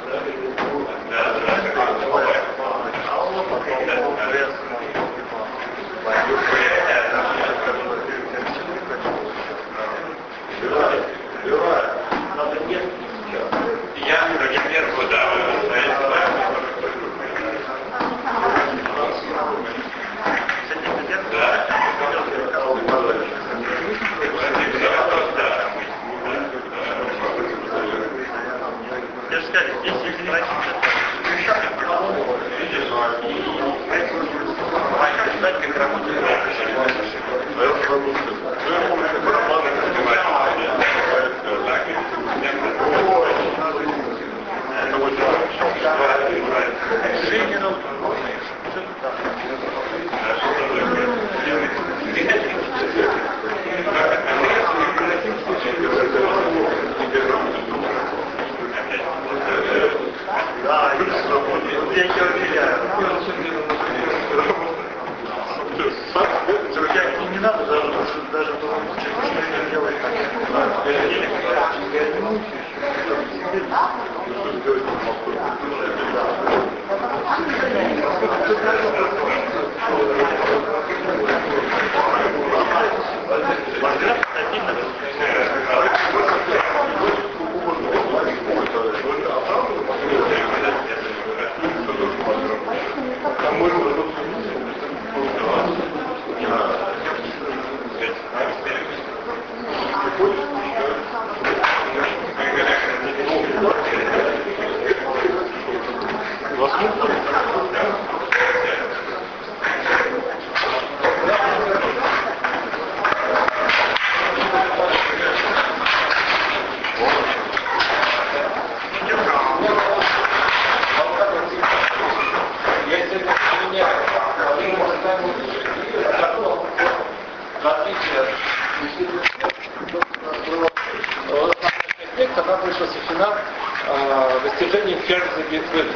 Она будет посвящена достижению Чарльза Бэббиджа.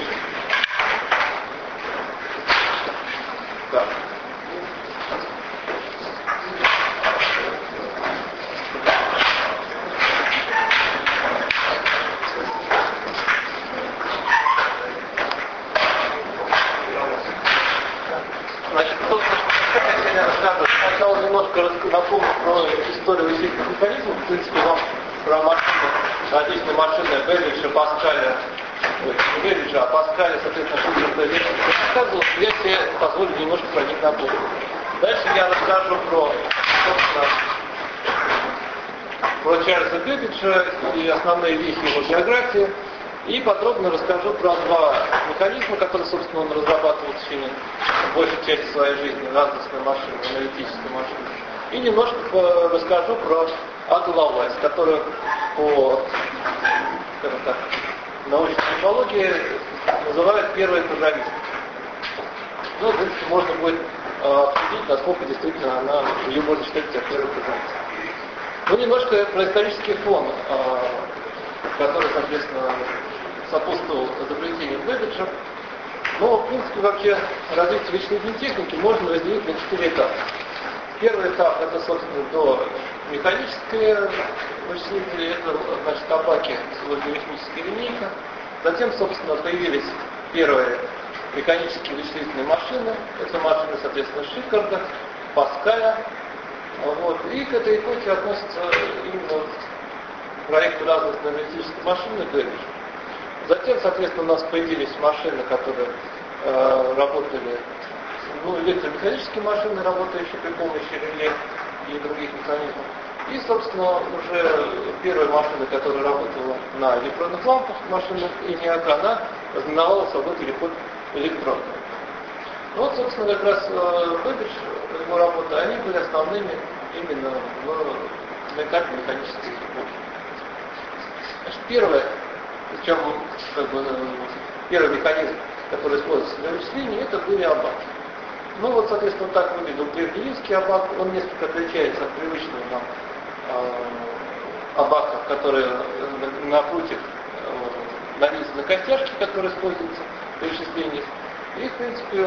Да. Значит, я рассказываю. Сначала немножко напомню про историю вычислительных механизмов. В принципе, вам про машины, различные машины Бэббиджа, Паскаля, Бэббиджа, Паскаля, соответственно, Шуберта, рассказывал, я себе позволю немножко про них напомнить. Дальше я расскажу про, собственно, про Чарльза Бэббиджа и основные вехи его биографии. И подробно расскажу про два механизма, которые, собственно, он разрабатывал в течение большей части своей жизни, разностные машины, аналитические машины. И немножко расскажу про Аду Лавлайс, которую по, скажем так, научной мифологии называют первой программисткой. Ну, в принципе, можно будет обсудить, насколько действительно она, ее можно считать за первой программисткой. Ну, немножко про исторический фон, который, соответственно, сопутствовал изобретению Бэббиджа. Но, в принципе, вообще развитие вычислительной техники можно разделить на 4 этапа. Первый этап — это, собственно, до механические вычислители, это, значит, табаки с логарифмической линейкой. Затем, собственно, появились первые механические вычислительные машины. Это машины, соответственно, Шикарда, Паскаля. Вот. И к этой эпохе относятся именно проекты разных аналитических машин Бэббиджа. Затем, соответственно, у нас появились машины, которые работали, ну, электромеханические машины, работающие при помощи реле и других механизмов. И, собственно, уже первая машина, которая работала на электронных лампах, машина ENIAC, она знаменовала собой переход электронный. Ну, вот, собственно, как раз Бэббидж, его работы, они были основными именно на этапе механических эпохи. Значит, первое, причем как бы, первый механизм, который используется для вычисления, это были абаки. Ну вот, соответственно, так выглядел древнеримский абак. Он несколько отличается от привычного нам абака, которые на прутьях нанизаны костяшки, которые используются при вычислении. И, в принципе,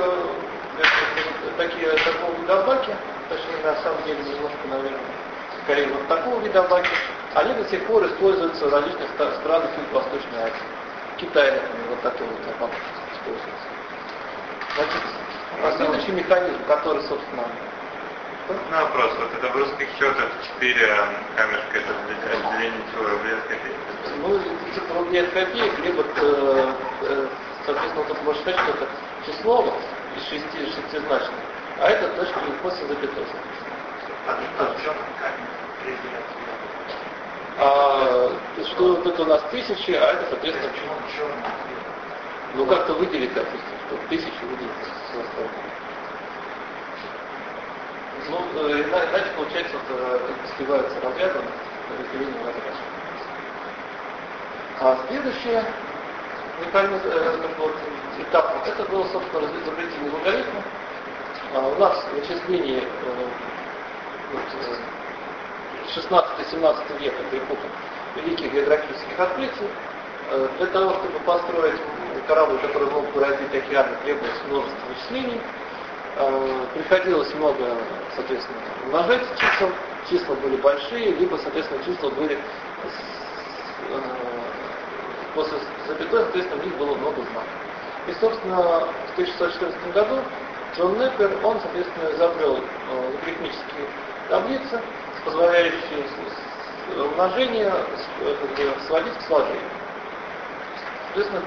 такого вида абаки, точнее, на самом деле, немножко, наверное, скорее вот такого вида абаки, они до сих пор используются в различных странах Юго-Восточной Азии. В Китае, например, вот такой вот аппарат используется. Значит, следующий механизм, который, собственно... На вопрос. Вот это в русских счетах 4 камешка, это отделение чего, рублей от копеек? Ну, типа рублей от копеек, либо, соответственно, тут можно считать, что это число вот, из шестизначных, а это точки после запятой. Что вот это у нас тысячи, а это, соответственно, ну как-то выделить, допустим, что тысячи выделить с остальным. Ну, иначе получается, вот, сливаются разряды на разделение разряда. А следующий механизм, вот, этап, это было, собственно, изобретение логарифма. У нас в вычислении 16-17 века, это эпоха великих географических открытий, для того, чтобы построить корабль, который мог бы разбить океаны, требовалось множество вычислений. Приходилось много, соответственно, умножать чисел. Числа были большие, либо, соответственно, числа были после запятой, соответственно, в них было много знаков. И, собственно, в 1614 году Джон Неппер, он, соответственно, изобрел логарифмические таблицы, позволяющие умножение сводить к сложению. Соответственно,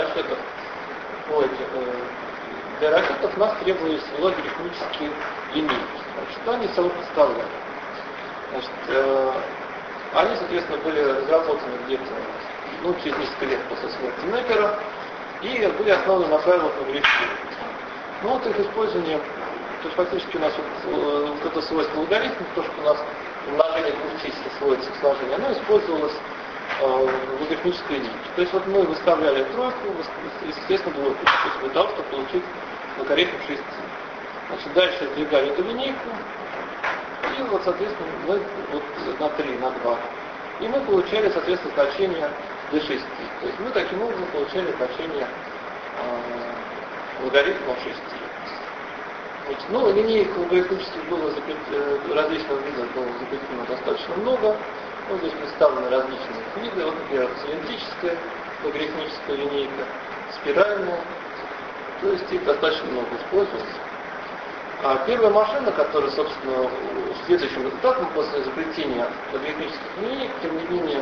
для расчетов у нас требовались логарифмические линейки. Что они собой представляли? Значит, они, соответственно, были разработаны где-то через несколько лет после смерти Неппера и были основаны на правилах логарифмии. Но вот их использование, то есть фактически у нас вот это свойство логарифма, то, что у нас умножение двух чисел сводится к сложению, оно использовалось в логарифмической линейке. То есть вот мы выставляли тройку, естественно, двойку, то есть для того, чтобы получить логарифм 6. Значит, дальше сдвигали эту линейку, и вот, соответственно, мы вот на 3, на 2. И мы получали, соответственно, значение до 6. То есть мы таким образом получали значение логарифма 6. Значит, ну, линеек логарифмических было различных видов было закреплено достаточно много. Вот здесь представлены различные виды. Вот, например, цилиндрическая логарифмическая линейка, спиральная. То есть их достаточно много используется. А первая машина, которая, собственно, следующим этапом после изобретения логарифмических линеек, тем не менее,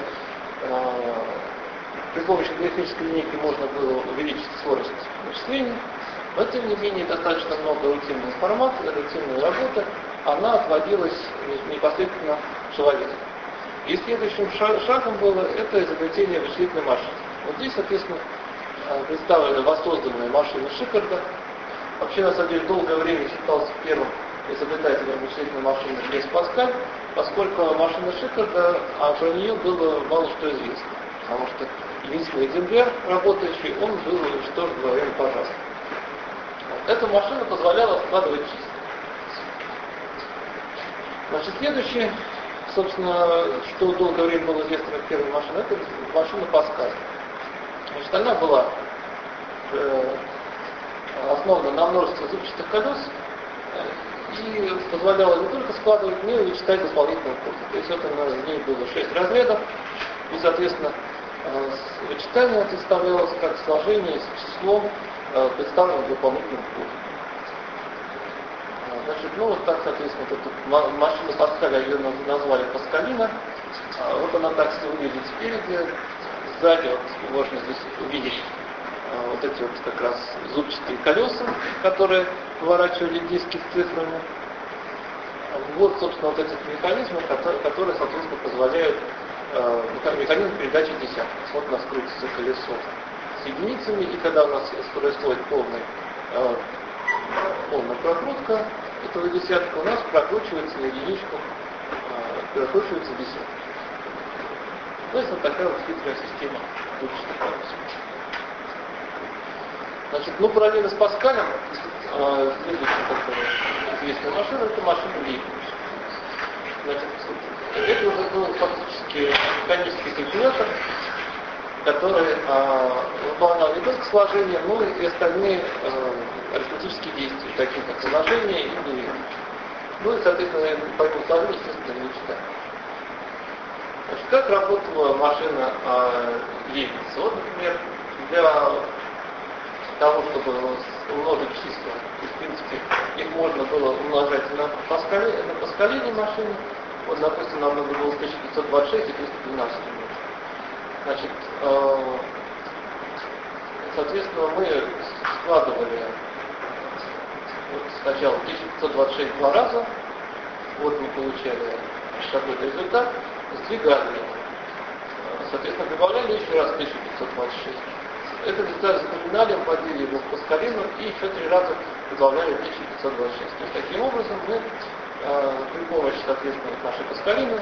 при помощи логарифмической линейки можно было увеличить скорость вычислений, но, тем не менее, достаточно много рутинной информации, рутинной работы, она отводилась непосредственно человеку. И следующим шагом было это изобретение вычислительной машины. Вот здесь, соответственно, представлена воссозданная машина Шикарда. Вообще, на самом деле, долгое время считался первым изобретателем вычислительной машины Блес Паскаль, поскольку машина Шикарда, а про нее было мало что известно. Потому что единственный экземпляр, работающий, он был уничтожен во время пожара. Эта машина позволяла складывать числа. Значит, следующее, собственно, что долгое время было известно как первая машина, это машина Паскаля. Значит, она была основана на множестве зубчатых колес и позволяла не только складывать, но и вычитать дополнительные коды. То есть вот в ней было 6 разрядов, и, соответственно, вычитание представлялось как сложение с числом, представленным дополнительным кодом. Значит, ну вот так, соответственно, вот эту машину Паскаля ее назвали Паскалина. Вот она так выглядит спереди, сзади вот можно здесь увидеть вот эти вот как раз зубчатые колеса, которые поворачивали диски с цифрами. Вот, собственно, вот эти механизмы, которые, соответственно, позволяют механизм передачи десятков. Вот у нас крутится колесо с единицами, и когда у нас происходит полная прокрутка этого десятка, у нас прокручивается на единичку, прокручивается десятка. То есть вот такая вот хитрая система зубчатых колес. Значит, ну, параллельно с Паскалем, следующая такая известная машина, это машина Лейбница. Значит, это уже был фактически механический калькулятор, который выполнял не только сложение, но и остальные арифметические действия, такие как умножение и деление. Ну и, соответственно, помимо сложения, естественно, вычитание. Значит, как работала машина Лейбница? Вот, например, для того, чтобы умножить числа, в принципе, их можно было умножать на паскалине машине. Вот, допустим, нам нужно было 1526 и 312 умножить. Значит, соответственно, мы складывали вот сначала 1526 два раза, вот мы получали какой-то результат, сдвигали его. Соответственно, прибавляли еще раз 1526. Этот результат запоминали, вводили его в паскалину и еще 3 раза прибавляли 1526. То есть, таким образом мы при помощи, соответственно, нашей паскалины,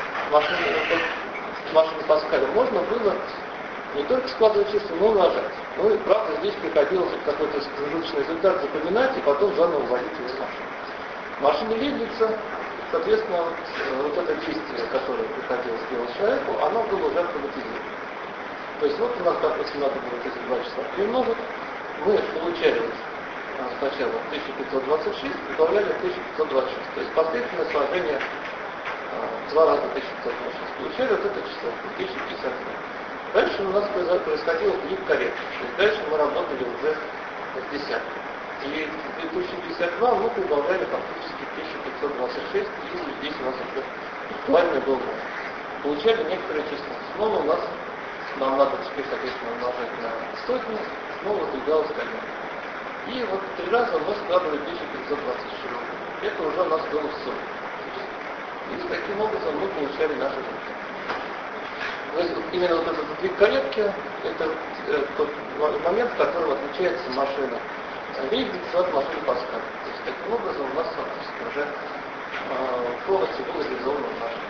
машины Паскаля, можно было не только складывать числа, но и умножать. Ну и правда здесь приходилось какой-то промежуточный результат запоминать и потом заново вводить его в машину. В машине Лейбница, соответственно, вот это действие, которое приходилось делать человеку, оно было уже автоматизировано. То есть вот у нас, допустим, надо было эти два числа перемножить, мы получали сначала 1526, прибавляли 1526. То есть последовательное сложение два раза 1526. Получали вот это число, 1052. Дальше у нас происходил сдвиг корректно. То есть дальше мы работали уже с десяткой. И 2052 мы прибавляли фактически 1526, и здесь у нас уже виртуальный был ноль. Получали некоторые числа. Снова у нас нам надо теперь, соответственно, умножать на сотни, снова сдвигалось корректно. И вот 3 раза мы складывали 1524. Это уже у нас было в сотни. И таким образом мы получали наши результаты. То есть именно вот этот сдвиг корректки, это тот момент, в котором отличается машина Лейбница от машины Паскаля. То есть таким образом у нас фактически уже полностью было реализовано в машине.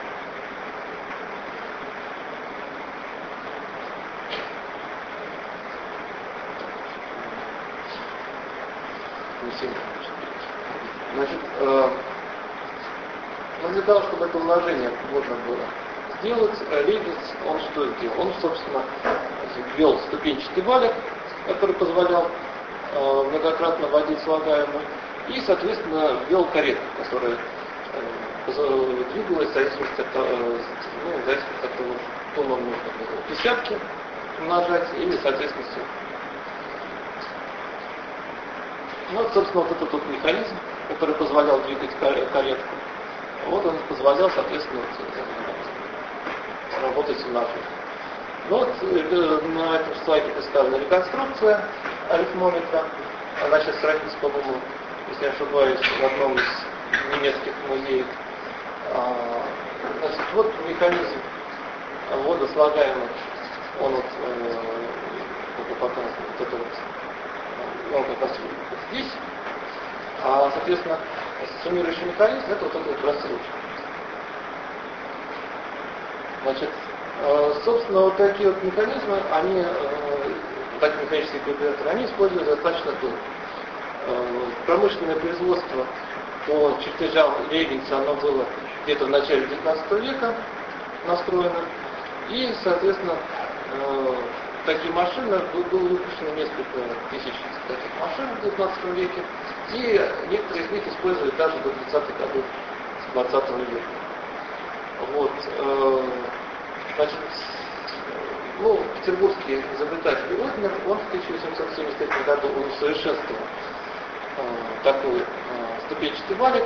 Значит, для того, чтобы это умножение можно было сделать, Лейбниц, он что сделал? Он, собственно, ввел ступенчатый валик, который позволял многократно вводить слагаемые, и, соответственно, ввел корректку, которая двигалась в зависимости от того, что нам нужно было. Десятки умножать или, соответственно, все. Ну, вот, собственно, вот этот вот механизм, который позволял двигать корректку, вот он позволял, соответственно, работать с умножением. Ну вот на этом слайде представлена реконструкция арифмометра. Она сейчас хранится, по-моему, если не ошибаюсь, в одном из немецких музеев. Значит, вот механизм ввода слагаемых, он вот, потом вот это вот, он как раз здесь. Соответственно, суммирующий механизм — это вот эта вот рассрочка. Значит, собственно, вот такие вот механизмы, они, такие механические калькуляторы, они используют достаточно долго. Промышленное производство по чертежам Лейбница, оно было где-то в начале 19 века настроено. И, соответственно, такие машины, было выпущено несколько тысяч таких машин в 19 веке, и некоторые из них использовали даже до 30-х годов 20 века. Вот, значит, петербургский изобретатель Однер, он в 1873 году усовершенствовал такой ступенчатый валик.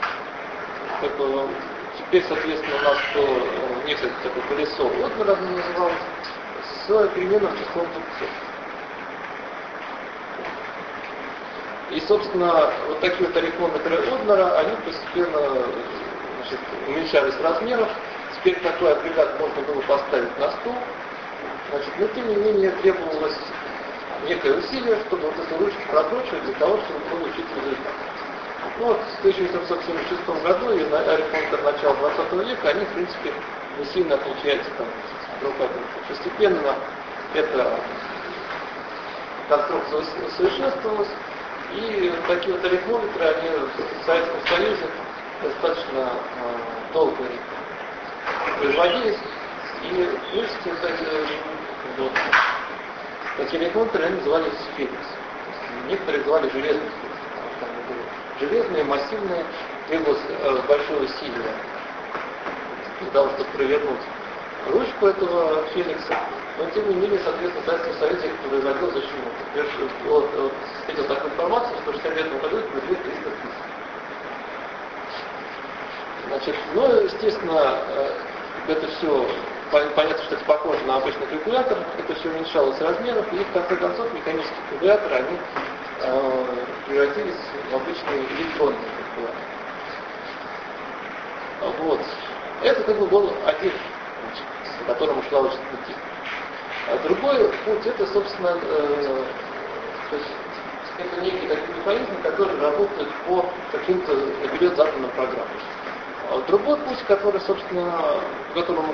Теперь, соответственно, у нас было некое такое колесо Однера называлось, с переменным числом зубцов. И, собственно, вот такие вот арифмометры Однера, они постепенно, значит, уменьшались размеров. Теперь такой агрегат можно было поставить на стол. Значит, но тем не менее требовалось некое усилие, чтобы вот эту ручку прокручивать для того, чтобы получить результат. Ну вот в 1876 году и арифмометр начала 20 века, они, в принципе, не сильно отличаются там друг от друга. Постепенно эта конструкция усовершенствовалась, и такие вот арифмометры, они в Советском Союзе достаточно долго производились. И, в принципе, вот, такие арифмометры они назывались Феликс. Некоторые называли железные Феликс. Железные, массивные, требовалось большое усилие для того, чтобы провернуть ручку этого Феликса. Но тем не менее, соответственно, Следственный совет их производил защиту. Вот, встретил такую информацию, что в 1969 году это было 300 тысяч. Значит, ну, естественно, это все, понятно, что это похоже на обычный калькулятор, это все уменьшалось в размерах, и в конце концов механические калькуляторы, они превратились в обычные электронные калькуляторы. Вот. Это как бы был один путь, по которому шла очень пути. А другой путь, это, собственно, то есть, это некие такие механизмы, которые работают по каким-то наперед заданным программам. А другой путь, который, собственно, по которому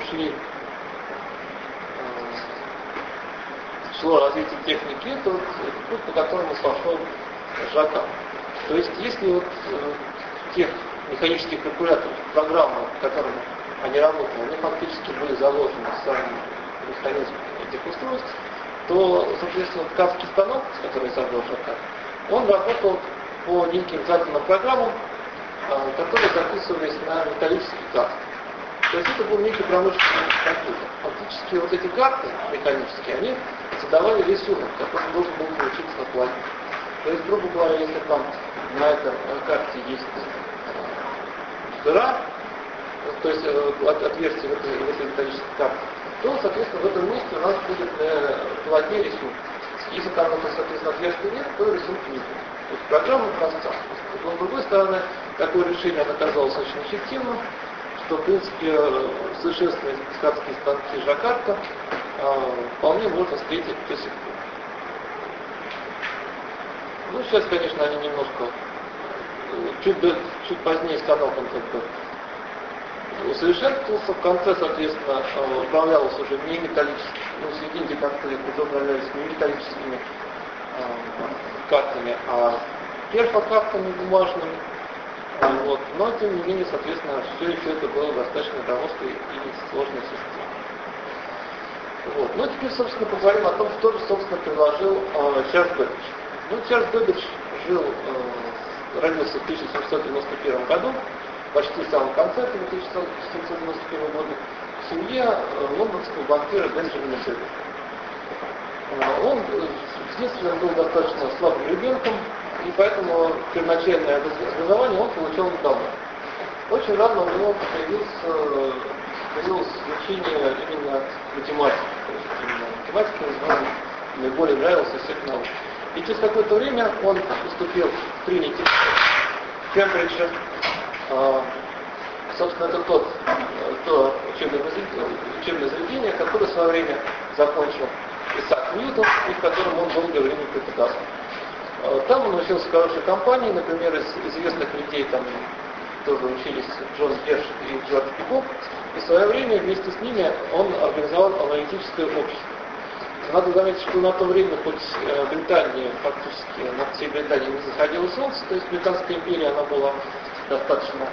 шло развитие техники, это вот путь, по которому пошел Жакар. То есть, если вот тех механических калькуляторов, программы, которыми они работали, они фактически были заложены в сам механизм этих устройств, то, соответственно, ткацкий станок, который создал Жакар, он работал по неким заданным программам, которые записывались на металлические карты. То есть это был некий промышленный компьютер. Фактически вот эти карты механические, они задавали рисунок, который должен был получиться на плане. То есть, грубо говоря, если там на этой карте есть дыра, то есть отверстие в этой металлической карте, то, соответственно, в этом месте у нас будет плотнее рисунок. Если там, соответственно, отверстия нет, то рисунки не будет. То есть программа простая. Но, с другой стороны, такое решение оказалось очень эффективным, что, в принципе, совершенствовать ткацкие станки Жакарта вполне можно встретить до сих пор. Ну, сейчас, конечно, они немножко, чуть позднее станок он как бы усовершенствовался, в конце, соответственно, управлялось уже не металлическими, в середине 19 века уже управлялись не металлическими картами, а перфокартами бумажными. Вот. Но, тем не менее, соответственно, все еще это было достаточно громоздкой и сложной системой. Вот. Ну, теперь, собственно, поговорим о том, что же, собственно, предложил Чарльз Бэббидж. Ну, Чарльз Бэббидж родился в 1791 году, почти в самом конце 1791 года, в семье лондонского банкира Бенджамина Бэббиджа. Он в детстве был достаточно слабым ребенком, и поэтому первоначальное образование он получал недавно. Очень рано у него появилось увлечение именно математикой. То есть именно математика ему наиболее нравилась из всех наук. И через какое-то время он поступил в Тринити в Кембридже. Собственно, это то учебное заведение, которое в свое время закончил Исаак Ньютон, и в котором он долгое время преподавал. Там он учился в хорошей компании, например, из известных людей там тоже учились Джон Герш и Джордж Пикок, и в свое время вместе с ними он организовал аналитическое общество. Надо заметить, что на то время, хоть Британия фактически над всей Британией не заходило солнце, то есть Британская империя, она была достаточно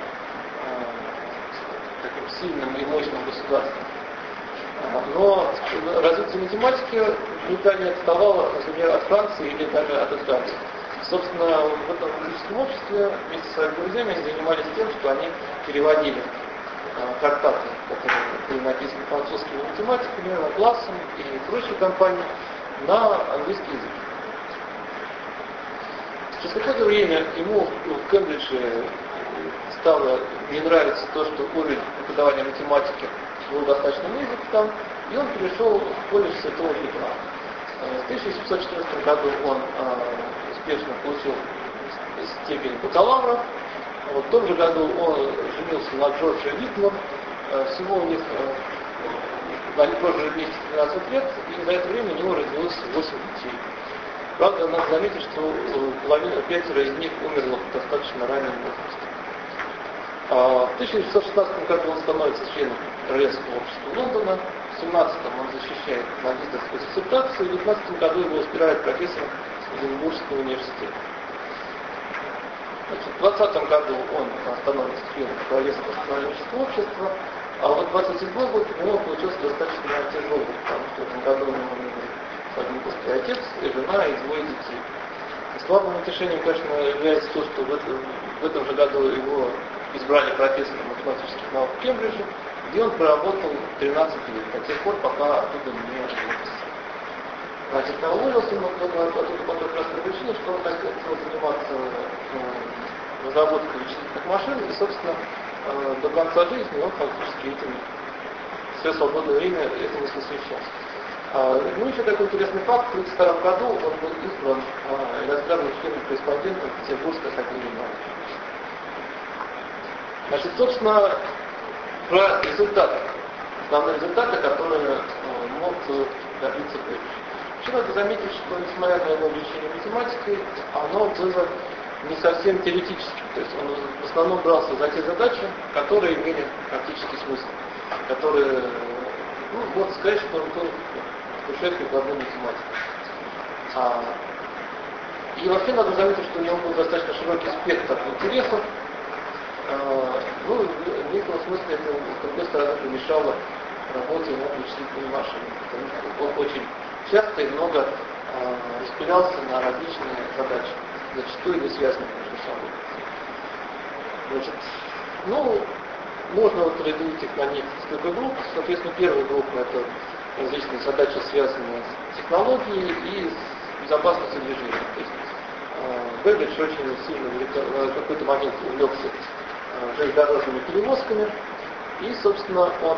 таким сильным и мощным государством. Но развитие математики Британия отставала, например, от Франции или даже от Италии. Собственно, в этом аналитическом обществе вместе со своими друзьями они занимались тем, что они переводили трактаты, которые были написаны французскими математиками, Лапласом и прочей компанией, на английский язык. Через какое-то время ему в Кембридже стало не нравиться то, что уровень преподавания математики был достаточно низок там, и он перешел в колледж Святого Петра. В 1714 году он успешно получил степень бакалавра. В том же году он женился на Джорджи Витмор. Всего у них они прожили вместе 12 лет, и за это время у него родилось 8 детей. Правда, надо заметить, что пятеро из них умерло в достаточно раннем возрасте. В 1916 году он становится членом Королевского общества Лондона, в 1917 он защищает магистерскую диссертацию, и в 1919 году его избирают профессором Эдинбургского университета. В 2020 году он становится членом Королевского астрономического общества, а вот 27 год у него получился достаточно тяжелый, потому что в этом году у него умер трагический отец, жена и двое детей. Славным утешением, конечно, является то, что в этом же году его избрали профессором математических наук в Кембридже, где он проработал 13 лет, до тех пор, пока оттуда не уволился. Значит, уволился он оттуда по той простой причине, что он хотел заниматься разработкой вычислительных машин, и, собственно, до конца жизни он фактически этим все свободное время этому посвящал. Ну, еще такой интересный факт. В 1932 году он был избран иностранным членом-корреспондентом Петербургской академии наук. Значит, собственно, про результаты. Основные результаты, которые мог добиться Бэббидж. Еще надо заметить, что, несмотря на его увлечение математикой, оно было не совсем теоретическим. То есть он в основном брался за те задачи, которые имели практический смысл. Которые, ну, можно сказать, что он был в душе прикладной математикой. И вообще надо заметить, что у него был достаточно широкий спектр интересов. Ну, в некотором смысле это, с другой стороны, помешало работе над вычислительными машинами. Потому что он очень часто и много распылялся на различные задачи, зачастую не связанные между собой. Значит, ну, можно вот разделить их на несколько групп. Соответственно, первая группа — это различные задачи, связанные с технологией и с безопасностью движения. То есть Бэббидж очень сильно в какой-то момент увлекся железнодорожными перевозками, и, собственно, он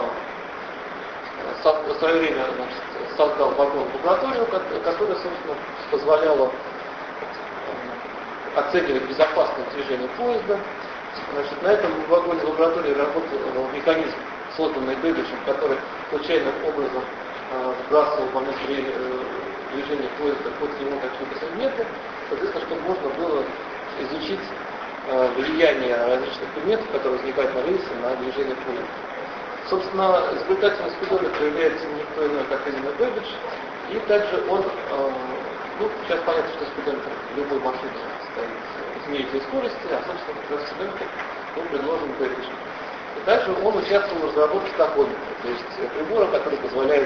в свое время, значит, создал вагон-лабораторию, которая, собственно, позволяла оценивать безопасное движение поезда. Значит, на этом вагоне лаборатории работал механизм, созданный Бэббиджем, который случайным образом сбрасывал в момент движения поезда под него какие-то предметы, соответственно, чтобы можно было изучить влияние различных предметов, которые возникают на рельсе, на движение поезда. Собственно, изобретательность Спидоля проявляется никто иной, как именно Бэббидж, и также он, ну, сейчас понятно, что спидометр в любой машине стоит измеритель скорости, а, собственно, как раз спидометр был предложен Бэббиджем. И также он участвовал в разработке тахометра, то есть прибора, который позволяет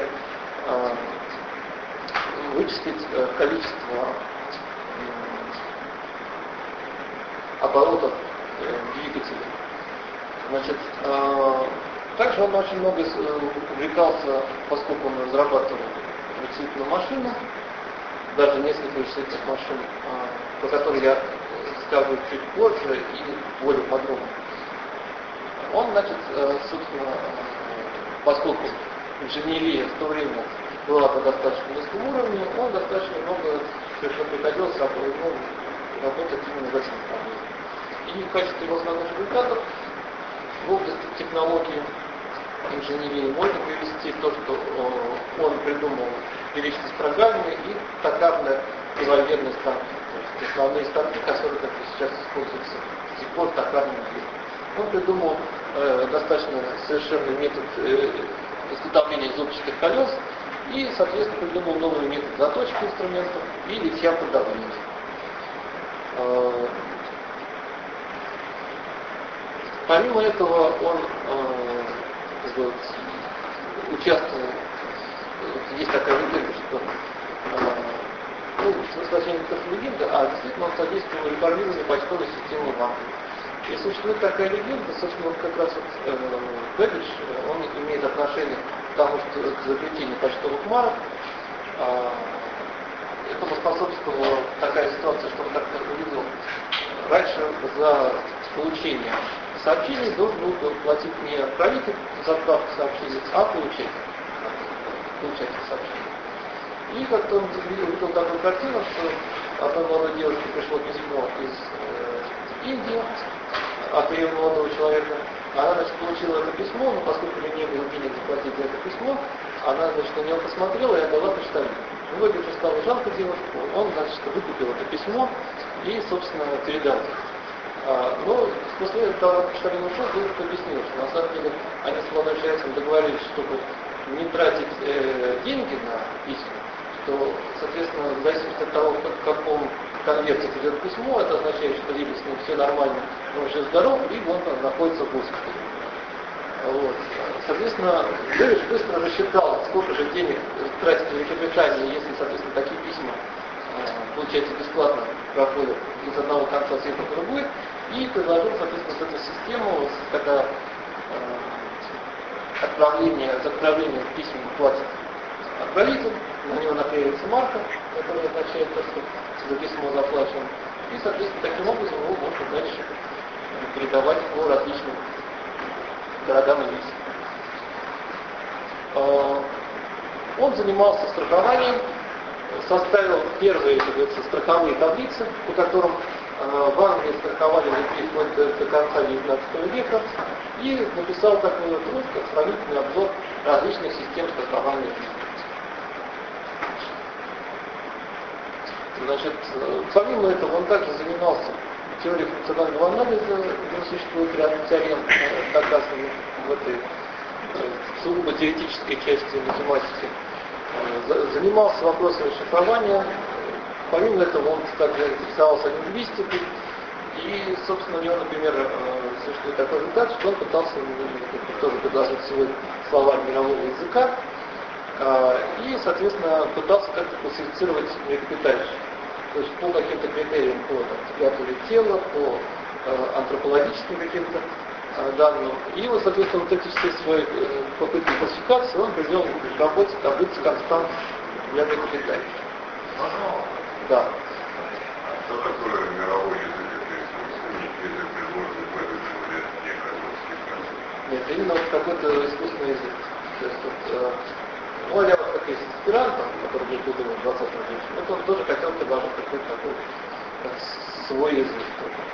вычислить количество оборотов двигателя. Значит, также он очень много увлекался, поскольку он разрабатывал вычислительную машину, даже несколько вычислительных машин, про которые я скажу чуть позже и более подробно. Он, значит, собственно, поскольку инженерия в то время была по достаточно низкому уровню, он достаточно много приходилось работать именно в этом направлении. И в качестве его основных результатов в области технологии инженерии можно привести то, что он придумал величество строгальные и токарные револьверные станки. То есть основные станки, которые, как сейчас используются до сих пор в токарном деле. Он придумал достаточно совершенный метод изготовления зубчатых колес и, соответственно, придумал новый метод заточки инструментов и литья под давлением. Помимо этого, он участвовал, есть такая легенда, что, ну, не только легенда, а действительно он содействовал реформированию почтовой системы в Англии. И существует такая легенда, собственно, вот как раз вот Бэббидж, он имеет отношение к тому, что к изобретению почтовых марок. Этому способствовала такая ситуация, что он как-то увидел, раньше за получение сообщений должен был платить не отправитель за отправку сообщений, а получатель сообщений. И как-то он увидел такую картину, что одной молодой девушке пришло письмо из Индии от ее молодого человека. Она, значит, получила это письмо, но поскольку не было денег заплатить за это письмо, она, значит, на него посмотрела и отдала почтальону. Бэббиджу стало жалко девушку, он, значит, выкупил это письмо и, собственно, передал. Но после того, как почтальон ушел, девушка объяснила, что на самом деле они с молодым человеком договорились, чтобы не тратить деньги на письма, то, соответственно, в зависимости от того, в каком конверте идет письмо, это означает, что либо с ним все нормально, он жив-здоров, либо он там находится в госпитале. Вот. Соответственно, Бэббидж быстро рассчитал, сколько же денег тратить в Великобритании, если, соответственно, такие письма, получается, бесплатно проходят из одного конца света в другой, и предложил, соответственно, вот эту систему, когда за отправление писем платит отправитель, на него наклеивается марка, которая означает то, что за письмо заплачено. И, соответственно, таким образом его можно дальше передавать по различным городам и весям. Он занимался страхованием, составил первые, как говорится, страховые таблицы, по которым в Англии страховали людей вплоть до конца XIX века, и написал такой труд, как сравнительный обзор различных систем страхования. Значит, помимо этого он также занимался теорией функционального анализа, где существует ряд теорем, доказанных в этой сугубо теоретической части математики. Занимался вопросами шифрования. Помимо этого он также интересовался лингвистикой. И, собственно, у него, например, существует такой результат, что он пытался тоже предложить свой словарь мирового языка. И, соответственно, пытался как-то классифицировать млекопитающих. То есть по каким-то критериям, по температуре тела, по антропологическим каким-то данным. И вот, соответственно, вот эти все свои попытки классификации он привел в работе таблицы констант для млекопитающих. Да. Что такое мировой язык? Это язык предложенный в этой школе, не казахский. Нет, именно вот какой-то искусственный язык. То есть вот, ну, я вот как есть аспирант, который был придуман в 20 веке, вот он тоже хотел предложить какой-то такой свой язык.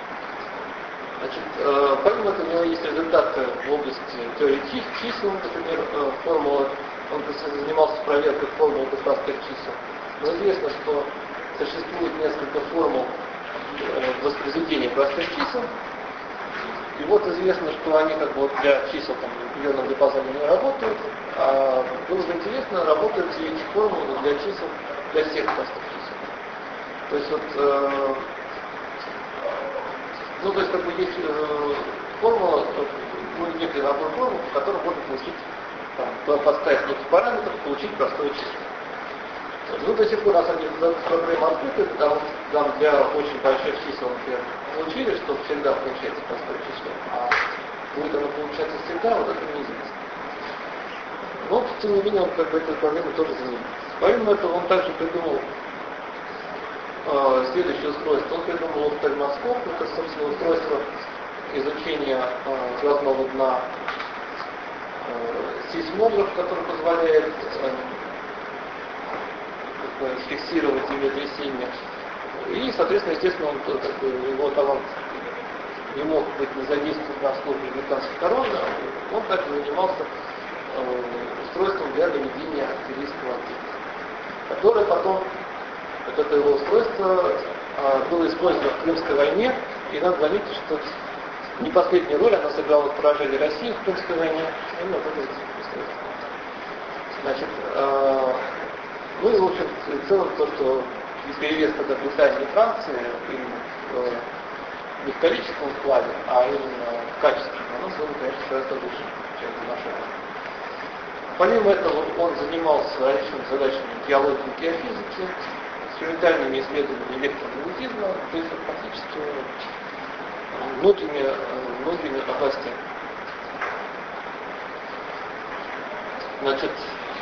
Значит, помимо этого у него есть результаты в области теории чисел, например, формулы. Он занимался проверкой формул простых чисел. Но известно, что существует несколько формул воспроизведения простых чисел. И вот известно, что они как бы для чисел там, в определенном диапазоне не работают, а было бы интересно, работают ли эти формулы для чисел, для всех простых чисел. То есть вот, ну то есть как бы есть формула, ну некий набор формул, по которым можно получить, там, поставить некий параметр, получить простое число. Ну, до сих пор, на самом деле, проблема открыта, потому что там для очень больших чисел, например, получили, что всегда получается простое число, а будет оно получаться всегда, вот это неизвестно. Но, тем не менее, он как бы этой проблемой тоже занимается. Помимо этого, он также придумал следующее устройство. Он придумал офтальмоскоп, это, собственно, устройство изучения глазного дна, сейсмограф, который позволяет фиксировать землетрясения. И, соответственно, естественно, он, его талант не мог быть не задействован на службе американской короны, он также занимался устройством для наведения артиллерийского огня, которое потом, вот это его устройство, было использовано в Крымской войне, и надо заметить, что не последнюю роль она сыграла в поражении России в Крымской войне, именно вот это устройство. Значит, ну и, в общем, в целом то, что перевес тогда Британии и Франции именно не в количественном вкладе, а именно в качественном, оно было, конечно, гораздо выше, чем в нашей. Помимо этого, он занимался различными задачами геологии и геофизики, экспериментальными исследованиями электромагнетизма, то есть фактически многими областями. Значит,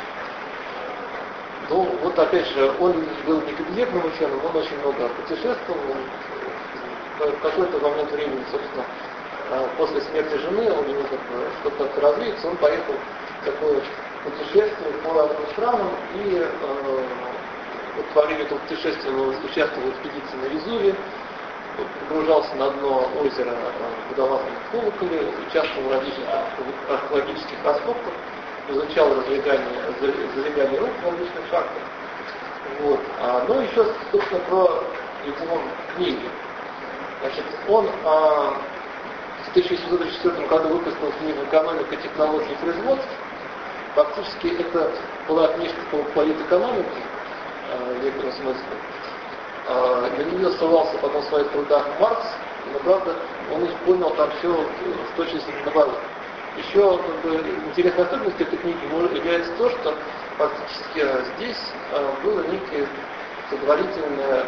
ну, вот опять же, он был некабинетным ученым, он очень много путешествовал, в какой-то момент времени, собственно, после смерти жены, у него чтобы как-то развеяться, он поехал в такое путешествие по разным странам и вот во время этого путешествия он участвовал в экспедиции на Везувий, погружался на дно озера водолазных колоколе, участвовал в различных археологических раскопках, изучал залегание рук в различных шахтах. Вот. Ну, еще, собственно, про его книги. Значит, он в 1734 году выпустил книгу «Экономика, технологии и производств». Фактически это была книжка по политэкономике в некотором смысле. На нее ссылался потом в своих трудах Маркс, но, правда, он понял там все с точки зрения наоборот. Еще интересной особенностью этой книги является то, что фактически здесь было некие предварительное,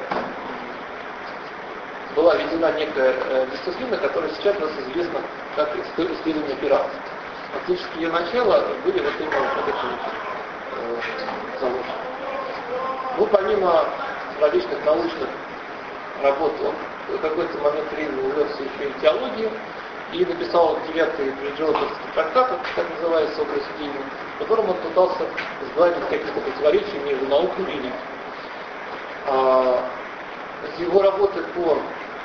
была введена некая дисциплина, которая сейчас у нас известна как исследование пиратства. фактически ее начала были вот именно вот этими заложены. Ну, помимо различных научных работ, он в какой-то момент времени увлекся еще и теологией и написал 9-й прижелтовский трактат, как называется, образ идеи, в котором он пытался сгладить какие-то противоречия между наукой и религией. Его работы по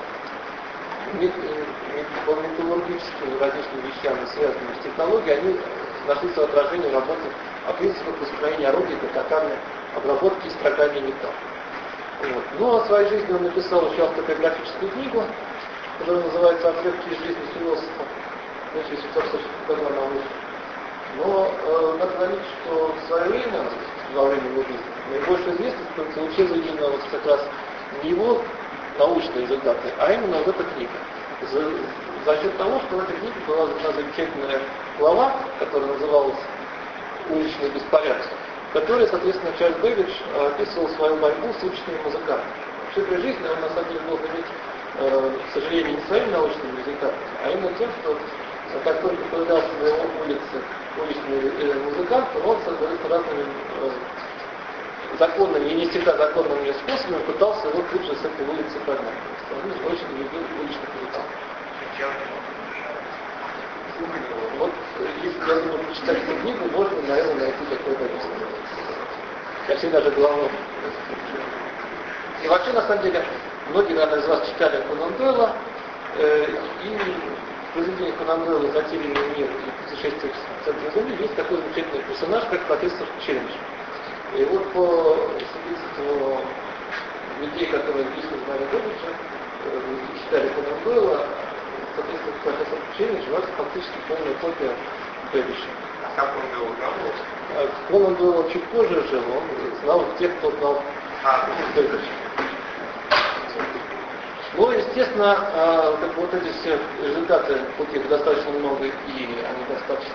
металлургическим различным вещам, связанным с технологией, они нашли свое отражение в работе о принципах построения орудий для токарной обработки и строгания металла. Вот. Ну, о своей жизни он написал еще автобиографическую книгу, которая называется «Отрывки из жизни философа», в 1844 году она вышла. Но надо заметить, что в свое время, во время его жизни, наибольшую известность получила именно вот как раз не его научные результаты, а именно вот эта книга. За счет того, что в этой книге была одна замечательная глава, которая называлась «Уличный беспорядок», в которой, соответственно, Чарльз Бэббидж описывал свою борьбу с уличными музыкантами. Вообще при жизни он на самом деле был заметен, к сожалению, не своими научными результатами, а именно тем, что как только появлялся на его улице уличный музыкант, он, соответственно, разными законными и не всегда законными способами пытался его тут же с этой улицы прогнать. Он очень любил уличных музыкантов. Вот, если я думаю, почитать эту книгу, можно, наверное, найти какое-то объяснение. Почти даже главное. И вообще, на самом деле, многие, наверное, из вас читали Конан Дойла, и в произведении Конан Дойла «Затерянный мир» и «Путешествие в центре Земли» есть такой замечательный персонаж, как профессор Челлендж. И вот по свидетельству людей, которые лично знали Бэббиджа, читали Конан Дойла, соответственно, профессор Челлендж у нас фактически полная копия Бэббиджа. А как он его узнал? Конан Дойл чуть позже жил, он знал тех, кто знал Бэббиджа. Ну, естественно, вот эти все результаты, хоть их достаточно много, и они достаточно,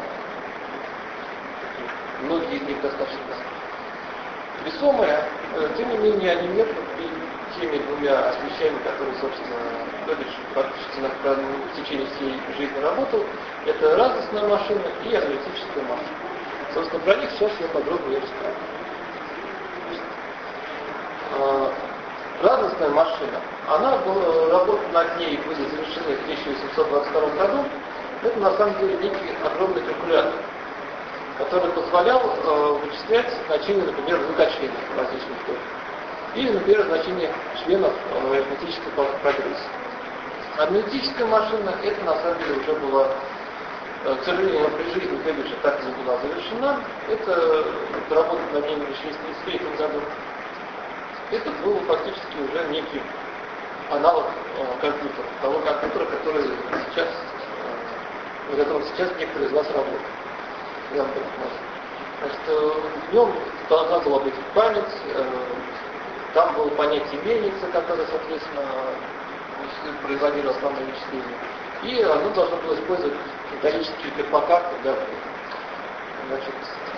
многие из них достаточно весомые, тем не менее, они нет теми двумя вещами, которые, собственно, Бэббидж практически в течение всей жизни работал. Это радостная машина и аналитическая машина. Собственно, про них сейчас я подробнее расскажу. Радостная машина, работы над ней были завершены в 1822 году. Это на самом деле некий огромный калькулятор, который позволял вычислять значения, например, многочленов различных точек. Или, например, значение членов арифметической прогрессии. Аналитическая машина, это на самом деле уже была, к сожалению, при жизни Бэббиджа так и не была завершена. Это работа над ней начались в 1933 году. Это был фактически уже некий аналог компьютера, того компьютера, который сейчас, на котором сейчас некоторые из вас работают. Значит, в нем должна была быть память, там было понятие мельницы, которое, соответственно, производило основные вычисления. И оно должно было использовать металлические перфокарты для ввода. Значит,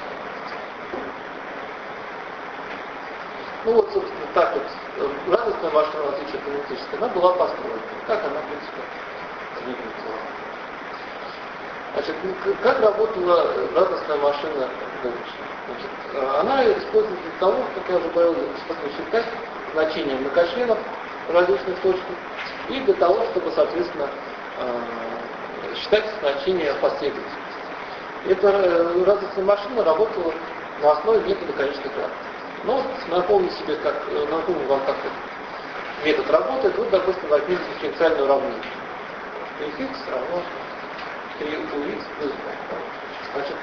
ну вот, собственно, так вот, радостная машина, в отличие от аналитической, она была построена. Как она, в принципе, двигается. Значит, как работала радостная машина Бэббиджа? Значит, она используется для того, как я уже говорил, чтобы считать значения многочленов различных точек, и для того, чтобы, соответственно, считать значения последовательности. Эта радостная машина работала на основе метода конечных равенств. Но напомню вам, как этот метод работает. Вот, допустим, возьмите дифференциальное уравнение. Fx равно 3ux плюс 2. Значит,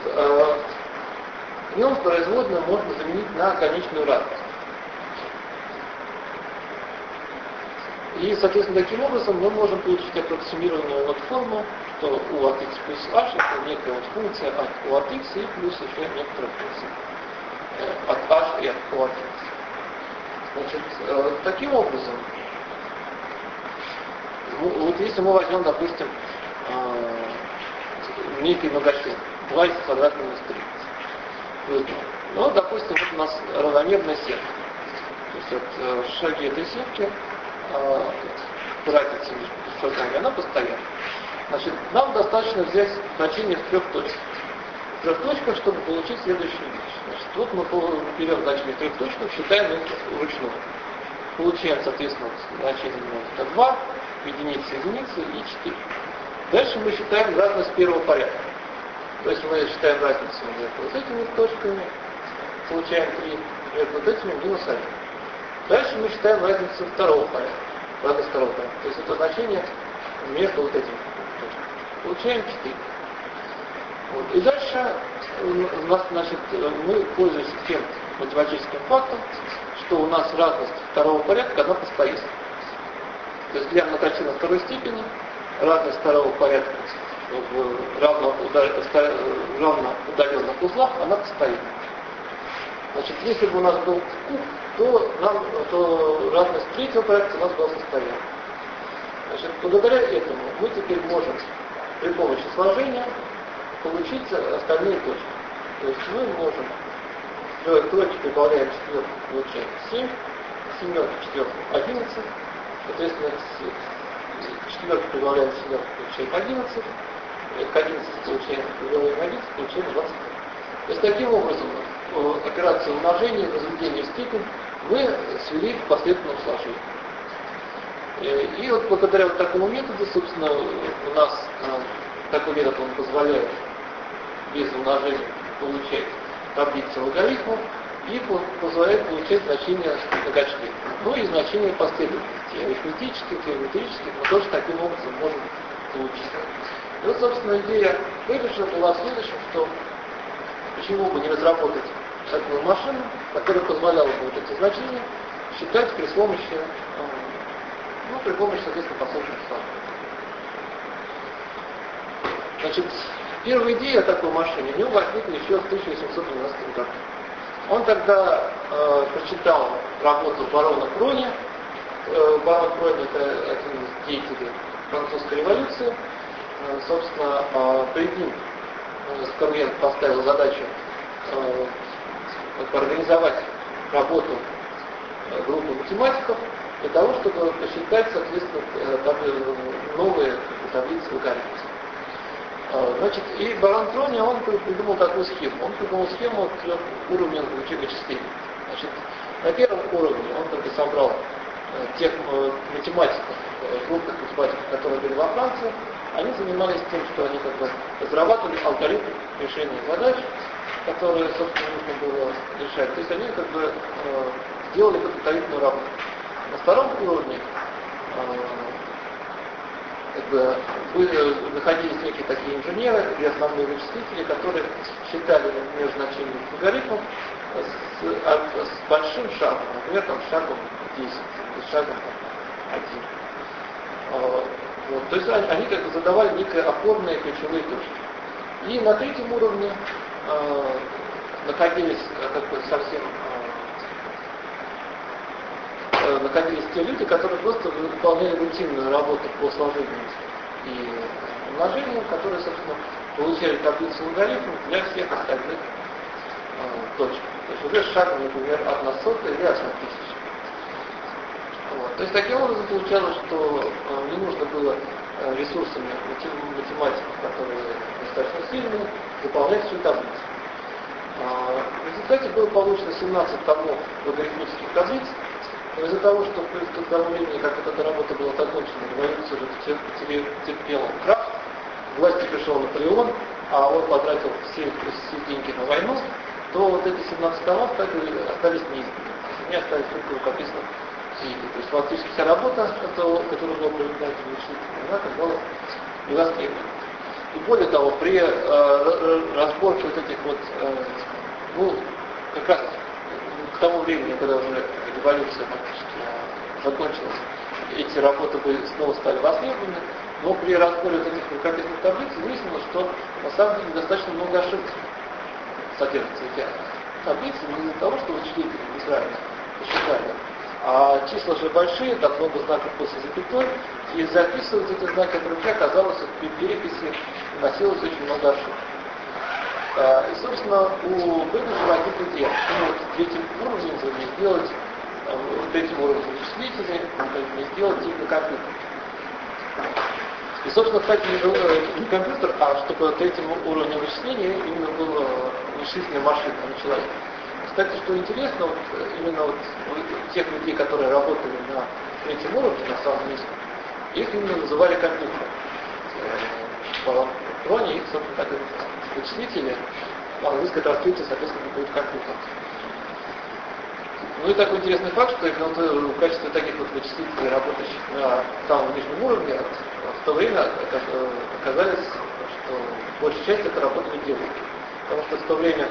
в нем производную можно заменить на конечную радость. И, соответственно, таким образом мы можем получить аппроксимированную вот форму, что u от x плюс h это некая вот функция от u от x и плюс еще некоторая функция от h и от u от x. Значит, таким образом, вот если мы возьмем, допустим, некий многочлен, 2 в квадратном минус 3, плюс 2. Ну, допустим, вот у нас равномерная сетка. То есть вот шаги этой сетки, разница между шагами, она постоянна. Значит, нам достаточно взять значение в 3 точках. В 3 точках, чтобы получить следующую вещь. Значит, вот мы берем значение в 3 точках, считаем их вручную. Получаем, соответственно, значение это 2, единицы и 4. Дальше мы считаем разность первого порядка. То есть мы считаем разницу между вот этими точками, получаем 3, между вот этими минус 1. Дальше мы считаем разницу второго порядка. Разность второго порядка. То есть это значение между вот этими точками. Получаем 4. Вот. И дальше у нас, значит, мы пользуемся тем математическим фактом, что у нас разность второго порядка, она постоянна. То есть для многочисленных второй степени разность второго порядка в равно удаленных узлах, она постоянна. Значит, если бы у нас был куб, то разность третьего порядка у нас была постоянна. Значит, благодаря этому мы теперь можем при помощи сложения получить остальные точки. То есть мы можем тройки прибавляем четверку, получаем 7, семерку, четверку 11, соответственно, четверку прибавляем семерку, получаем 11, к 11 получаем, прибавляем 11, получаем 25. То есть таким образом операцию умножения, возведения в степень мы свели к последовательному сложению. И вот благодаря вот такому методу, собственно, у нас такой метод он позволяет без умножения получать таблицы логарифмов и позволяет получать значения многочисленных. Ну и значения последовательности, арифметических, геометрических мы тоже таким образом можем получить. И вот, собственно, идея Бэббиджа была в следующем, что почему бы не разработать такую машину, которая позволяла бы вот эти значения считать при помощи, соответственно, последовательных сложений. Значит, первая идея о такой машине у него возникла еще в 1812 году. Он тогда прочитал работу барона Крони. Барон Крони — это один из деятелей французской революции. Собственно, перед ним Скормен поставил задачу организовать работу группы математиков для того, чтобы посчитать, соответственно, новые таблицы логарифмов. Значит, и барон Крони, он придумал такую схему. Он придумал схему 3-уровневого вычисления. Значит, на первом уровне он только собрал тех математиков, крупных математиков, которые были во Франции. Они занимались тем, что они как бы разрабатывали алгоритм решения задач, которые, собственно, нужно было решать. То есть они как бы делали подготовительную работу. На втором уровне находились некие такие инженеры или основные вычислители, которые считали между значениями логарифмов с большим шагом, например, там, шагом 10, с шагом 1. Вот. То есть они как бы задавали некие опорные ключевые точки. И на третьем уровне находились те люди, которые просто выполняли рутинную работу по сложению и умножению, которые, собственно, получали таблицу логарифмов для всех остальных точек. То есть уже с шагом, например, 1/100 или 1/1000. Вот. То есть таким образом получалось, что не нужно было ресурсами математиков, которые достаточно сильные, выполнять всю таблицу. В результате было получено 17 томов логарифмических таблиц. Но из-за того, что к тому времени, как эта работа была закончена, революция уже терпела крах, к власти пришел Наполеон, а он потратил все деньги на войну, то вот эти 17 томов так и остались неизданными. Они остались только в рукописном виде. То есть фактически вся работа, которая была проведена этим вычислителем, она оказалась невостребована. И более того, при разборке вот этих вот, как раз к тому времени, когда уже революция фактически закончилась, эти работы снова стали востребованы, но при разборе вот этих рукописных таблиц выяснилось, что на самом деле достаточно много ошибок содержится эти таблицы не из-за того, что вычислители неправильно посчитали, а числа же большие, там много знаков после запятой, и записывать эти знаки от руки оказалось, при переписи носилось очень много ошибок. И, собственно, у Бэббиджа возникла идея, третьим уровнем не сделать, третьим уровнем вычислителей, не сделать типа компьютер. И, собственно, кстати, не компьютер, а чтобы третьим уровнем вычисления именно была вычислительная машина, а не человек. Кстати, что интересно, вот, именно вот тех людей, которые работали на третьем уровне, на самом низком, их именно называли компьютером. По кроне их, собственно, так и вычислители, по-английски транслируется, соответственно, будет компьютер. Ну и такой интересный факт, что именно вот в качестве таких вот вычислителей, работающих на самом нижнем уровне, в то время оказалось, что большая часть этой работы не делает. Потому что в то время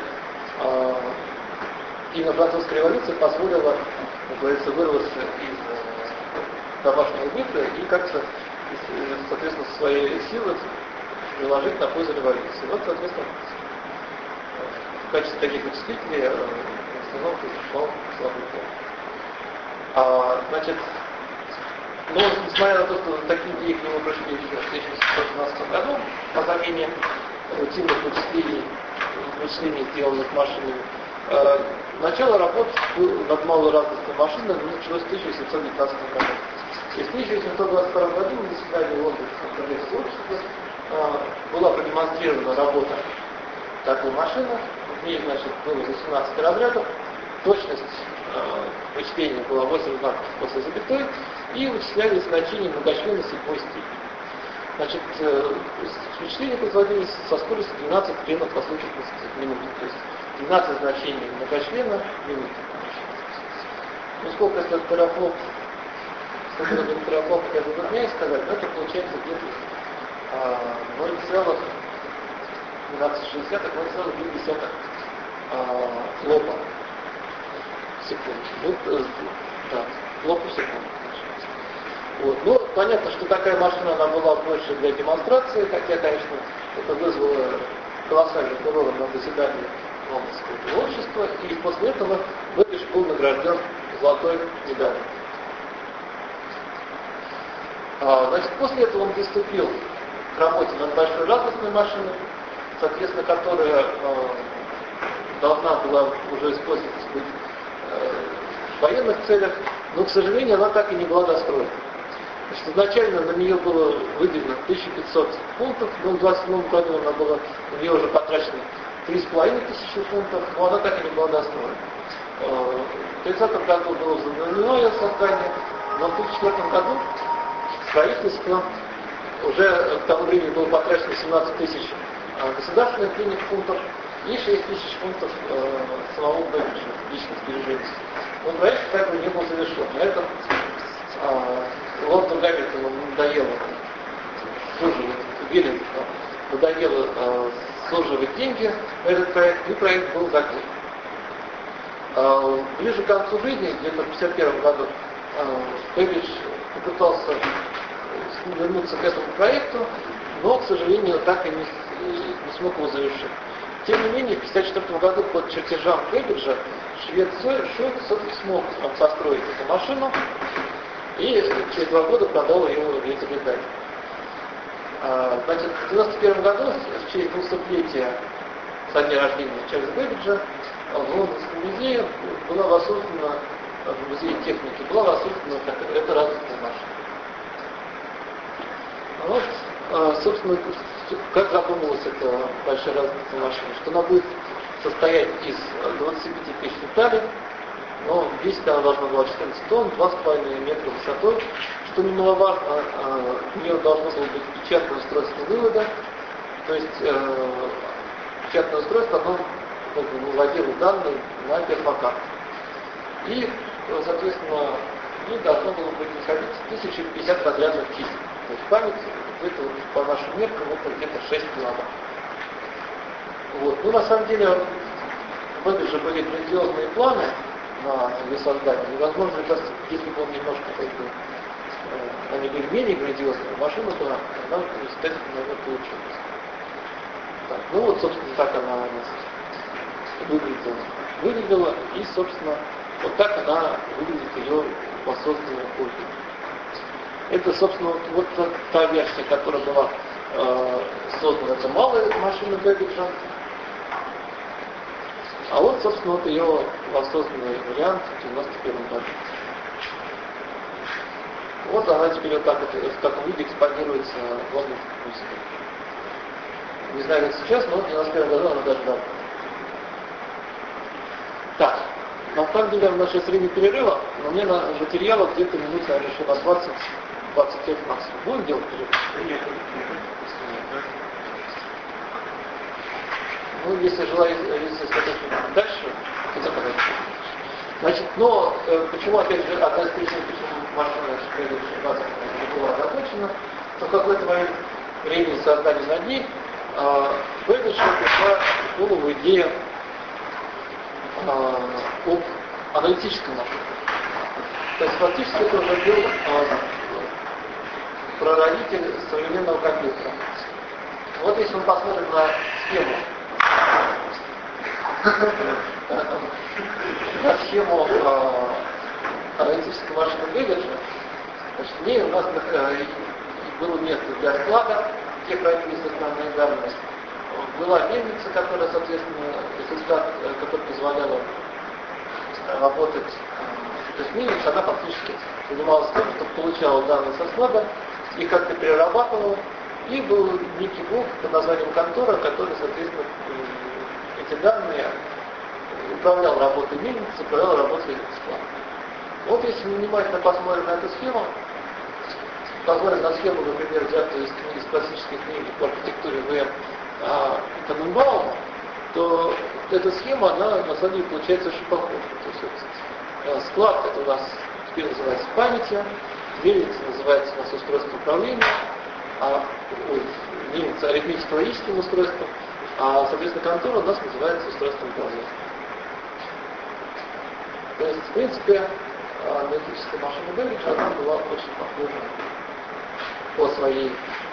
именно французская революция позволила, как говорится, вырваться из домашнего быта и как-то, соответственно, свои силы приложить на пользу революции. Вот, соответственно, в качестве таких вычислителей в основном существовал слабый пол. Значит, но несмотря на то, что такие идеи к нему пришли еще в 1812 году по замене рутинных вычислений, сделанных машинами, начало работ над малоразностной машиной началось в 1819 году. И в 1822 году на заседании Лондонского королевского общества была продемонстрирована работа такой машины. В ней, значит, было 18 разрядов. Точность вычисления была 8 знаков после запятой, и вычислялись значения многочлена 7 степени. Значит, вычисления производились со скоростью 12 членов последовательности в минуту, то есть 12 значений многочлена в минуту. Ну, сколько это терафлоп, сколько это терафлоп, я затрудняюсь сказать, но это получается где-то 0,1260, 0,2 флопа в секунду. Вот, да, флоп в секунду. Вот. Ну, понятно, что такая машина, она была больше для демонстрации, хотя, конечно, это вызвало колоссальный фурор на заседании Лондонского общества, и после этого Бэббидж был награжден золотой медалью. Значит, после этого он приступил к работе над большой разностной машиной, соответственно, которая должна была уже использоваться в военных целях, но, к сожалению, она так и не была достроена. Значит, изначально на нее было выделено 1500 фунтов, но в 1927 году она была, на нее уже потрачено 3500 фунтов, но она так и не была достроена. В 1930 году было возобновлено ее создание, но в 2004 году правительство уже к тому времени было потрачено 17 тысяч государственных денег фунтов и 6 тысяч фунтов самого Бэббиджа личных сбережений. Но проект так и не был завершен. На этом лорду Гамильтону надоело суживать деньги на этот проект, и проект был закрыт. Ближе к концу жизни, где-то в 1951 году, Бэббидж попытался вернуться к этому проекту, но, к сожалению, так и не смог его завершить. Тем не менее, в 1954 году под чертежам Бэббиджа швед смог построить эту машину и через 2 года продал ее Великобритании. Значит, в 1991 году, в честь 200-летия со дня рождения Чарльза Бэббиджа, в Лондонском музее была воссоздана, в музее техники, была воссоздана эта разностная машина. Вот, собственно, как задумывалась эта большая разностная машина, что она будет состоять из 25 тысяч деталей, но весить она должна была 14 тонн, 2,5 метра высотой, что немаловажно, у нее должно было быть печатное устройство вывода, то есть печатное устройство, оно выводило данные на перфокарту. И, соответственно, в ней должно было быть находиться 1050 разрядных чисел. То есть память где-то вот, по нашим меркам это где-то 6 килобайт. Вот. Ну, на самом деле, в Бэббиджа были грандиозные планы на ее создание. Невозможно, кажется, если бы он немножко они были менее грандиозные, машина была, она в результате, наверное, получилась. Так, ну вот, собственно, так она у нас выглядела, и, собственно, вот так она выглядит ее воссозданная копия. Это, собственно, вот та версия, которая была создана, это малая машина Бэббиджа. А вот, собственно, вот ее воссозданный вариант в 1991 году. Вот она теперь вот так вот в таком виде экспонируется в Лондонском музее. Не знаю, как сейчас, но в 1991 году она даже дала. Так, на самом деле у нас сейчас время перерыва, но мне на материалов где-то минут, наверное, еще на 20-25 максимум. Будем делать перерыв? Ну, если желаете, если сказать дальше, то заказать. Значит, но почему, опять же, одна из причин, почему машина не была закончена, то в какой-то момент времени создания над ней Бэббидж пришла в голову идея об аналитическом машине. То есть фактически это уже был прародитель современного компьютера. Вот если мы посмотрим на схему аналитической машины Бэббиджа, значит, в ней у нас было место для склада, где хранились основные данные. Была мельница, которая, соответственно, которая позволяла работать. То есть мельница, она фактически занималась тем, что получала данные со склада, их как-то перерабатывала, и был некий блок под названием контора, который, соответственно, эти данные управлял работой мельницы, управлял работой склада. Вот если мы внимательно посмотрим на эту схему, посмотрим на схему, например, взятую из классических книг по архитектуре В. Таненбаума, то эта схема, она на самом деле получается очень похожа. То есть склад это у нас теперь называется памятью, мельница называется у нас устройство управления, мельница арифметико-логическим устройством, а, соответственно, контора у нас называется устройством управления. То есть, в принципе, аналитическая машина Бэббиджа, она была очень похожа по своей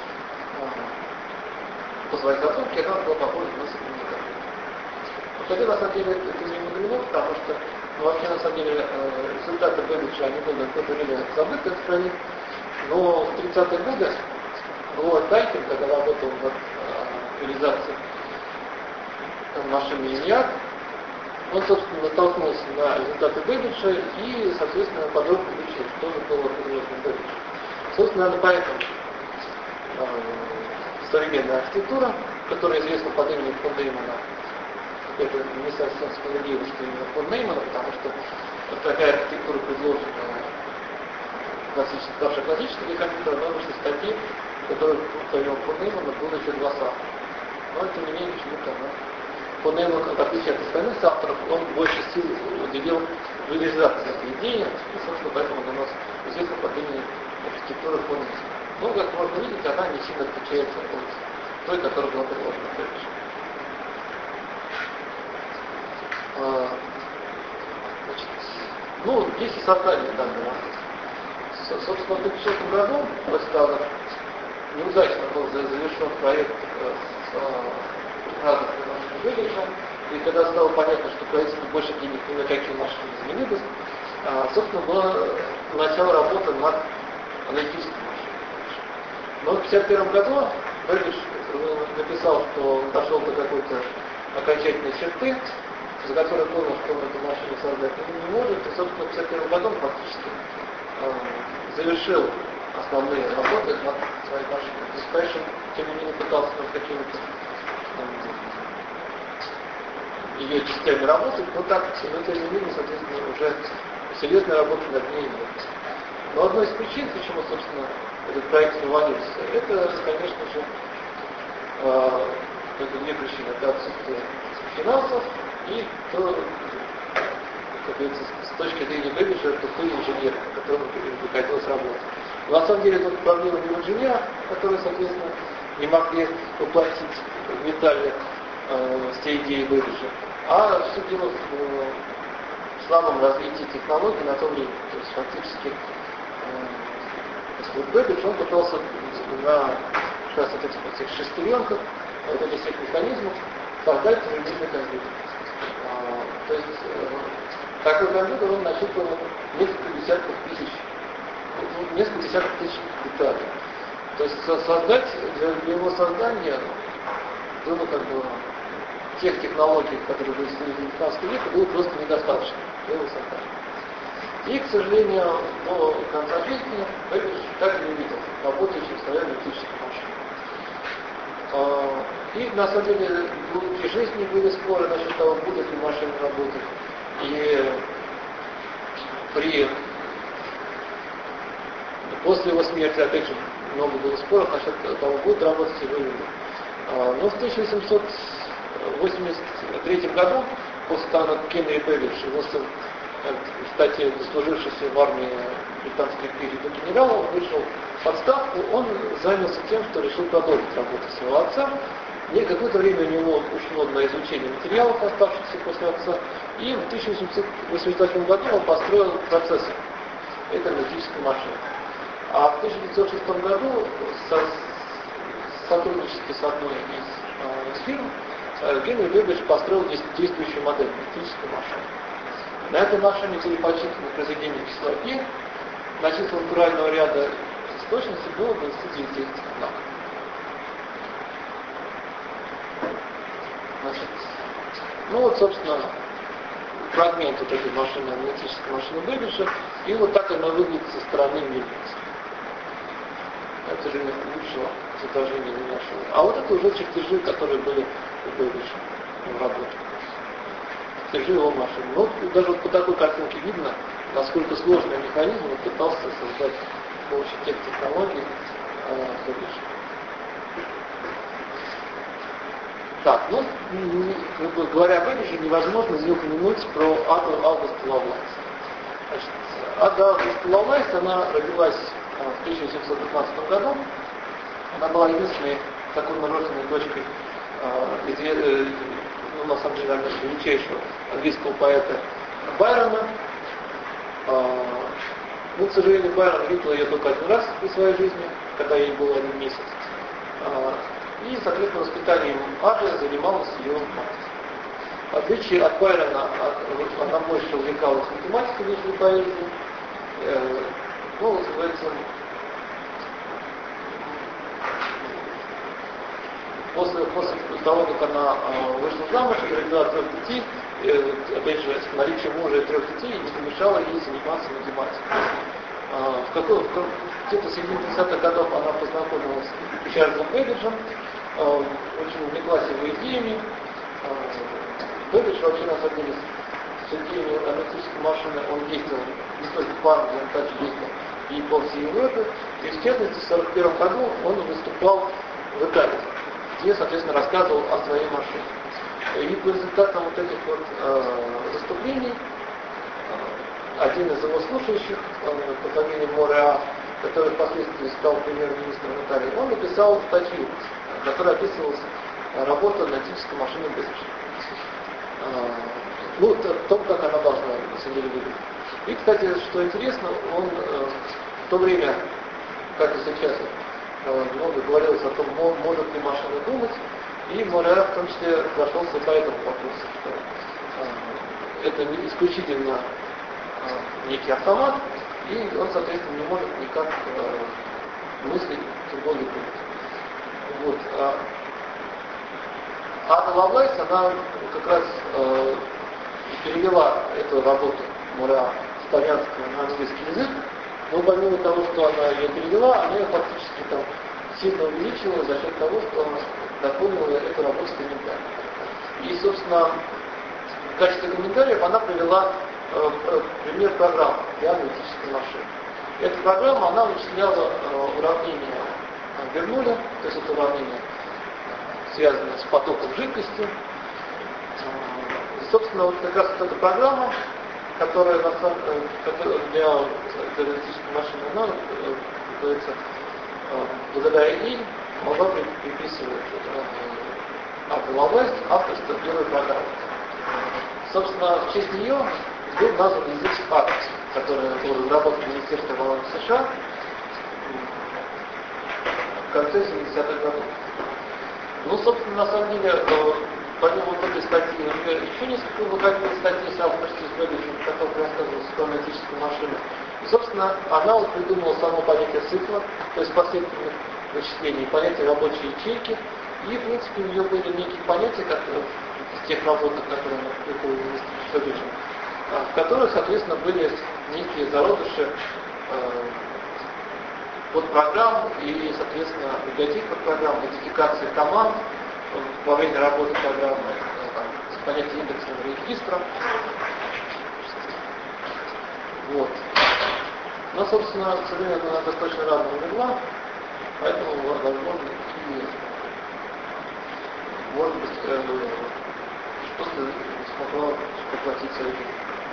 задумке, она была похожа на современный компьютер. Хотя, на самом деле, это не мудрено, потому что, вообще, на самом деле, результаты Бэббиджа, они были в какое-то время забыты в стране, но в 30-е годы Лорд Дайкин, когда работал над реализацией машины ENIAC, он, собственно, натолкнулся на результаты Бэббиджа и, соответственно, подробно изучил, что же было предложено Бэббиджем. Собственно, наверное, поэтому современная архитектура, которая известна под именем фон Неймана, это не совсем справедливо, что именно фон Неймана, потому что такая архитектура предложена наша классическая компьютера, она вышла статьи, которые по фон Неймана было еще 2 автора. Но, тем не менее, почему-то фон Нейман, в отличие от остальных авторов, он больше сил уделил реализации этой идеи, и, собственно, поэтому для нас известна под именем архитектуры фон Неймана. Но, как можно видеть, она не сильно отличается от той, которая была предложена Бэббиджем. Ну, есть и создание данного. Собственно, в 2006 году, после того, как неудачно был завершен проект с разных машин Бэббиджа, и когда стало понятно, что правительство больше денег ни на какие машины не выдаст, собственно, начала работа над аналитической машиной. Но в 1951 году Бэббидж написал, что он дошел до какой-то окончательной черты, за которой понял, что он эту машину создать не может, и, собственно, в 1951 году он фактически завершил основные работы над своей машиной. То есть, конечно, тем не менее пытался над какими-то ее частями работать, но так, но тем не менее, соответственно, уже серьезной работы над ней нет. Но одной из причин, почему, собственно, этот проект провалился, это, конечно же, это 2 причины. Это отсутствие финансов и то, как говорится, с точки зрения Бэббиджа, тупые инженеры, которым приходилось работать. Но на самом деле тут проблема не в инженерах, которые, соответственно, не могли воплотить в металле все идеи Бэббиджа, а все дело в слабом развитии технологий на то время. То есть фактически Бэббидж, он пытался на как раз вот этих шестеренках, вот этих всех механизмов создать современный компьютер. То есть такой компьютер, он насчитывал несколько десятков тысяч деталей. То есть для его создания было как бы тех технологий, которые были в 19 веке, было просто недостаточно для его создания. И, к сожалению, до конца жизни машины, Бэббидж так и не видел работающих в своей аналитической машине. И на самом деле в глубине жизни были споры насчет того, будет ли машина работать. И после его смерти, опять же, много было споров насчет того, будет работать или нет. Но в 1883 году, после того, как Генри Бэббидж явился, кстати, дослужившийся в армии британской империи до генерала, он вышел в отставку, он занялся тем, что решил продолжить работу своего отца. И какое-то время у него ушло на изучение материалов, оставшихся после отца, и в 1888 году он построил процессор этой аналитической машины. А в 1906 году в сотрудничестве с одной из фирм Генри Бэббидж построил действующую модель аналитической машины. На этой машине были подсчитаны произведения числа π, на числа натурального ряда с точностью было 29 знаков. Значит, ну вот, собственно, фрагмент вот этой машины, аналитической машины Бэббиджа, и вот так она выглядит со стороны мельницы. Я, к сожалению, лучшего изображения не нашел. А вот это уже чертежи, которые были у Бэббиджа в работе. Чертежи его машины. Ну, даже вот по такой картинке видно, насколько сложный механизм он пытался создать с помощью тех технологий Бэббиджа. Так, ну, говоря об Бэббидже, невозможно не упомянуть про Аду Аугусту Лавлайс. Значит, Ада Аугуста Лавлайс, она родилась в 1715 году. Она была единственной законно рожденной дочкой, ну, на самом деле, наверное, величайшего английского поэта Байрона. Ну, к сожалению, Байрон видел ее только один раз в своей жизни, когда ей было 1 месяц. И, соответственно, воспитанием Ады занималась ее мать. В отличие от Байрона, она больше увлекалась математикой, нежели поэзией. Ну, называется, после того, как она вышла замуж и родила 3 детей, опять же, наличие мужа и 3 детей не помешало ей заниматься математикой. Где-то в середине 30-х годов она познакомилась с Чарльзом Бэббиджем, очень увлеклась его идеями. Бэббидж вообще, на самом деле, с идеями аналитической машины он действовал не только в Англии, он также действовал и по всей Европе. И, в частности, в 1941 году он выступал в Италии, где, соответственно, рассказывал о своей машине. И по результатам вот этих вот выступлений один из его слушающих, по фамилии Мореа, который впоследствии стал премьер-министром Италии, он написал статью, которая описывалась работа аналитической машины Бэббиджа. Ну, о том, как она должна на самом деле выглядеть. И, кстати, что интересно, он в то время, как и сейчас, много говорилось о том, может ли машина думать, и Мореа в том числе прошелся по этому вопросу, что это не исключительно некий автомат, и он, соответственно, не может никак мыслить, тем более думать. Вот. Ада Лавлайс, она как раз перевела эту работу Мореа с итальянского на английский язык, но помимо того, что она ее перевела, она ее фактически там сильно увеличила за счет того, что она дополнила эту работу с комментариями. И, собственно, в качестве комментариев она привела пример программы для аналитической машины. Эта программа, она вычисляла уравнение Бернуля, то есть это уравнение связано с потоком жидкости. И, собственно, вот как раз вот эта программа, которая для аналитической машины, она, говорится, благодаря ей могла приписывать Аду Лавлайс авторство первой программы. Собственно, в честь нее был назван язык ATMES, который был разработан Министерством обороны США в конце 70-х годов. Ну, собственно, на самом деле, помимо вот этой статьи, у нее еще несколько выходило статей с авторством с Бэббиджем, в которых рассказывалось про аналитическую машину. И, собственно, она вот придумала само понятие цикла, то есть последовательных вычислений, понятие рабочей ячейки. И, в принципе, у нее были некие понятия, которые в тех работах, которые она приходила вместе с Бэббиджем, в которых, соответственно, были некие зародыши под программу и, соответственно, библиотек под программу, модификации команд во время работы программы, понятие индексного регистра. Вот. Но, собственно, к сожалению, она достаточно рано умерла, поэтому, возможно, и может быть, просто не смогла воплотить свою жизнь.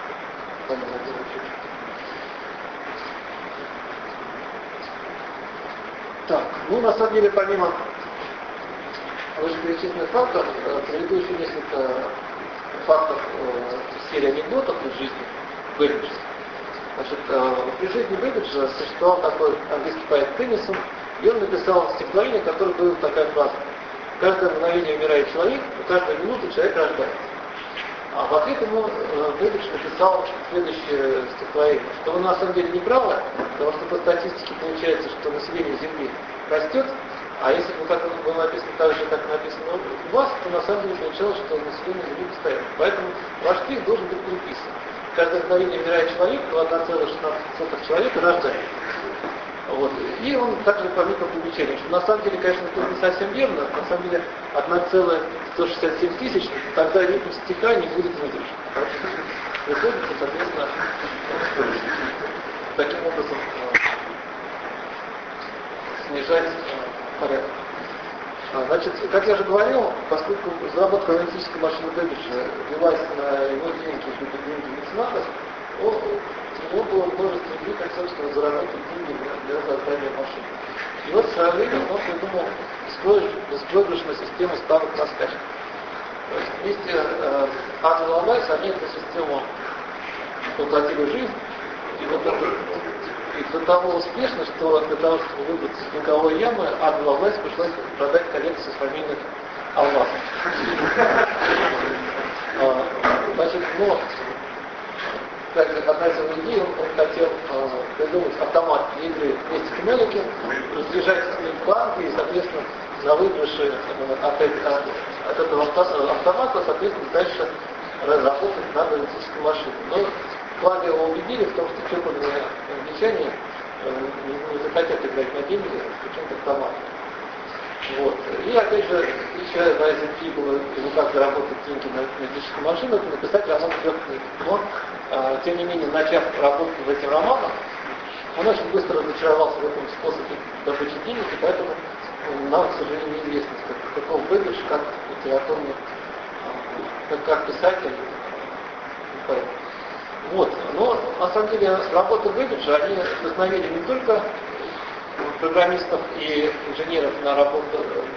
Так, ну, на самом деле, помимо вышеперечисленных фактов, приведу еще несколько фактов в серии анекдотов из жизни Бэббиджа. Значит, при жизни Бэббиджа существовал такой английский поэт Теннисон, и он написал стихотворение, которое было такая фраза: «Каждое мгновение умирает человек, но каждую минуту человек рождается». А в ответ ему Бэббидж написал следующее стихотворение, что он на самом деле не правы, потому что по статистике получается, что население Земли растет, а если бы как было написано так же, как написано у вас, то на самом деле получалось, что население Земли постоянно. Поэтому ваш стих должен быть переписан. Каждое мгновение умирает человек, но 1,16 человека рождается. Вот. И он также проникнул в увлечение, что на самом деле, конечно, это не совсем верно, на самом деле 1,167 тысяч, тогда ритм стиха не будет выдержан. Приходится, соответственно, таким образом снижать порядок. Значит, как я уже говорил, поскольку разработка аналитической машины Бэббиджа велась на его деньги, деньги меценатов, у него было множество людей, как, собственно, заработать деньги для создания машины. И вот в свое время он придумал беспроигрышную систему ставок на скачку. То есть вместе с Ангелом Лавайс они эту систему воплотили в жизнь, и до того успешно, что для того, чтобы выбраться из долговой ямы, Ангелу Лавайс пришлось продать коллекцию фамильных алмазов. Значит, ну, одна из его идей, он хотел придумать автомат для игры «Крестики-нолики», разъезжать с ним в банки и, соответственно, на выигрыше от этого автомата, соответственно, дальше разработать над аналитической машиной. Но Клаве его убедили в том, что чопорные англичане не захотят играть на деньги с каким-то автоматом. Вот. И опять же, еще одна из идей была, как заработать деньги на аналитическую машину, это написать роман 3 книг. Но, тем не менее, начав работать в этих романах, он очень быстро разочаровался в этом способе добычи денег, и поэтому нам, к сожалению, неизвестно, каков Бэббидж, как литературный, как писатель. Вот. Но, на самом деле, работы Бэббиджа, они вдохновили не только программистов и инженеров на работу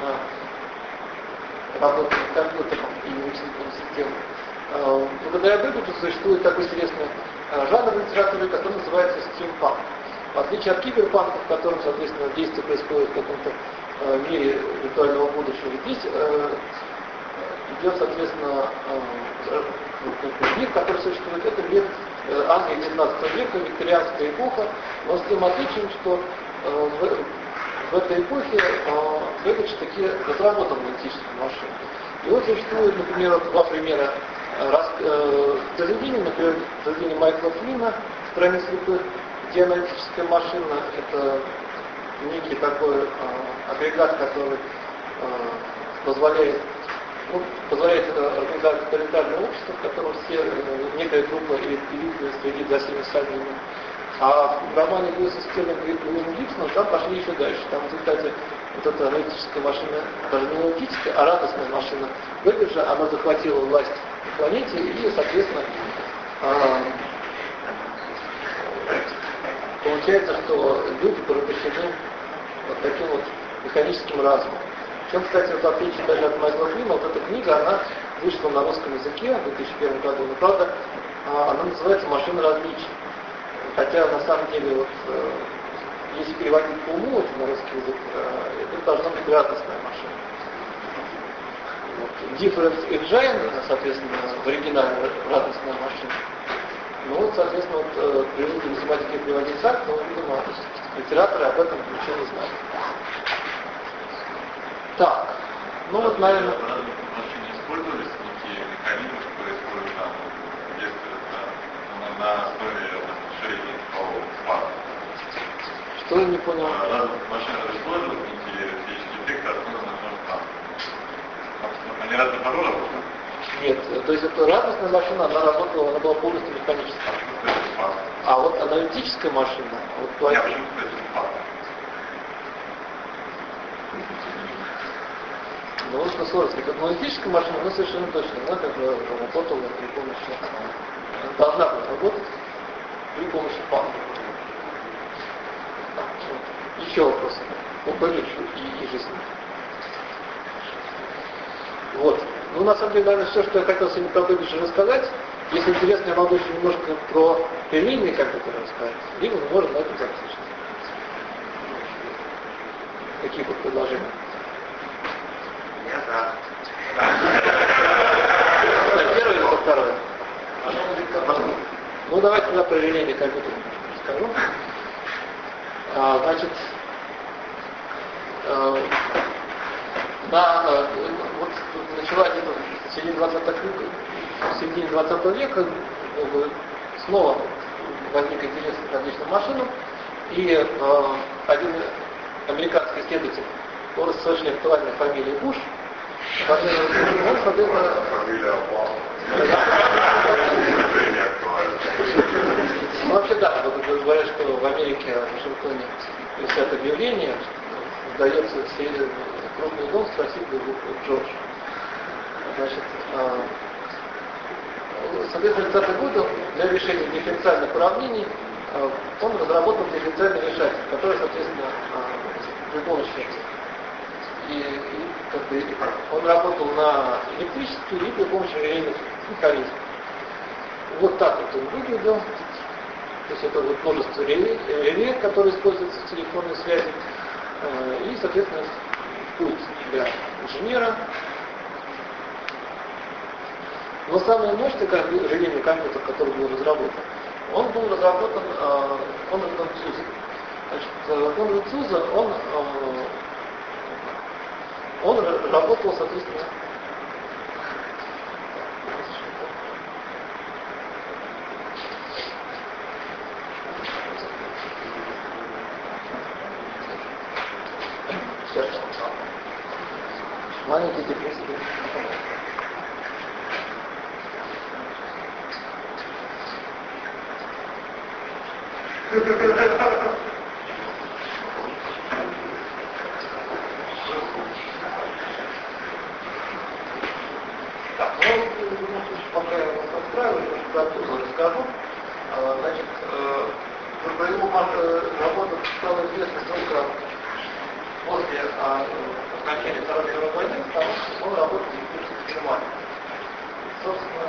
над компьютером и вычислительной системой. Благодаря Бэббиджу существует такой интересный жанр литературы, который называется стримпанк. В отличие от киберпанка, в котором, соответственно, действие происходит в каком-то мире виртуального будущего, здесь идет, соответственно, мир, который существует, это мир Англии 19 века, викторианская эпоха, но с тем отличием, что в этой эпохе Бэббидж таки разработал аналитическую машину. И вот существует, например, два примера произведений, например, произведение Майкла Флина «Страниц слепых», где аналитическая машина — это некий такой агрегат, который позволяет организовать тоталитарное общество, в котором некая группа элиты следит за всеми остальными. А в романе Льюиса Стерлинга и Уильяма Гибсона там пошли еще дальше. Там в результате вот эта аналитическая машина, даже не аналитическая, а радостная машина Бэббиджа, она захватила власть на планете и, соответственно, получается, что люди порабощены вот таким вот механическим разумом. Причем, кстати, вот в отличие даже от Майкла Флина, вот эта книга, она вышла на русском языке в 2001 году, но, правда, она называется «Машина различий». Хотя, на самом деле, вот, если переводить по уму это на русский язык, это должна быть радостная машина. Вот. Different engine, соответственно, в оригинале радостная машина. Ну вот, соответственно, вот, привыкли математики переводить так, но, видимо, литераторы об этом ничего не знают. Так, ну вот, наверное... В машине использовались некие механизмы, которые используют там действуют на основе расширения цифрового спада. Что я не понял? Машина использует электрический эффект, откуда машина там. Они разные по ролям? Нет, то есть это радостная машина, она работала, она была полностью механическая. А вот аналитическая машина, вот Я почему сказать, ну, это сложно сказать. Вот аналитическая машина, ну, совершенно точно, она как бы работала при помощи, должна была работать при помощи памяти. Еще вопросы по колледжу и жизни. Вот. Ну, на самом деле, наверное, все, что я хотел сегодня про колледж рассказать. Если интересно, я могу еще немножко про линейные компьютеры рассказать, либо мы можем на этом закончить. Какие будут предложения? Я да. Первое или второе? Ну, давайте тогда про линейные компьютеры скажу. Значит, вот начала где-то в середине 20 века снова возник интерес к различным машинам, и один американский исследователь, он с очень актуальной фамилией Буш, он, соответственно, Фамилия Обама. Ну, вообще да, вот говорят, что в Америке, в Вашингтоне висят объявления, что сдается крупный дом, спросить бы Джордж. Значит, соответственно, в 30-е годы для решения дифференциальных уравнений он разработал дифференциальный решатель, который, соответственно, при помощи он работал на электрический и при помощи релейных механизмов. Вот так вот он выглядел. То есть это вот множество реле, которые используются в телефонной связи. И, соответственно, путь для инженера. Но самый мощный релейный компьютер, который был разработан, он был разработан Конрадом Цузом. Значит, Конрад Цуза, он работал, соответственно, маленький депрессия. Так, ну, пока я вас настраиваю, про Цуза расскажу. Значит, про его работу стало известно только после окончания Второй мировой войны, потому что он работал в Германии. Собственно,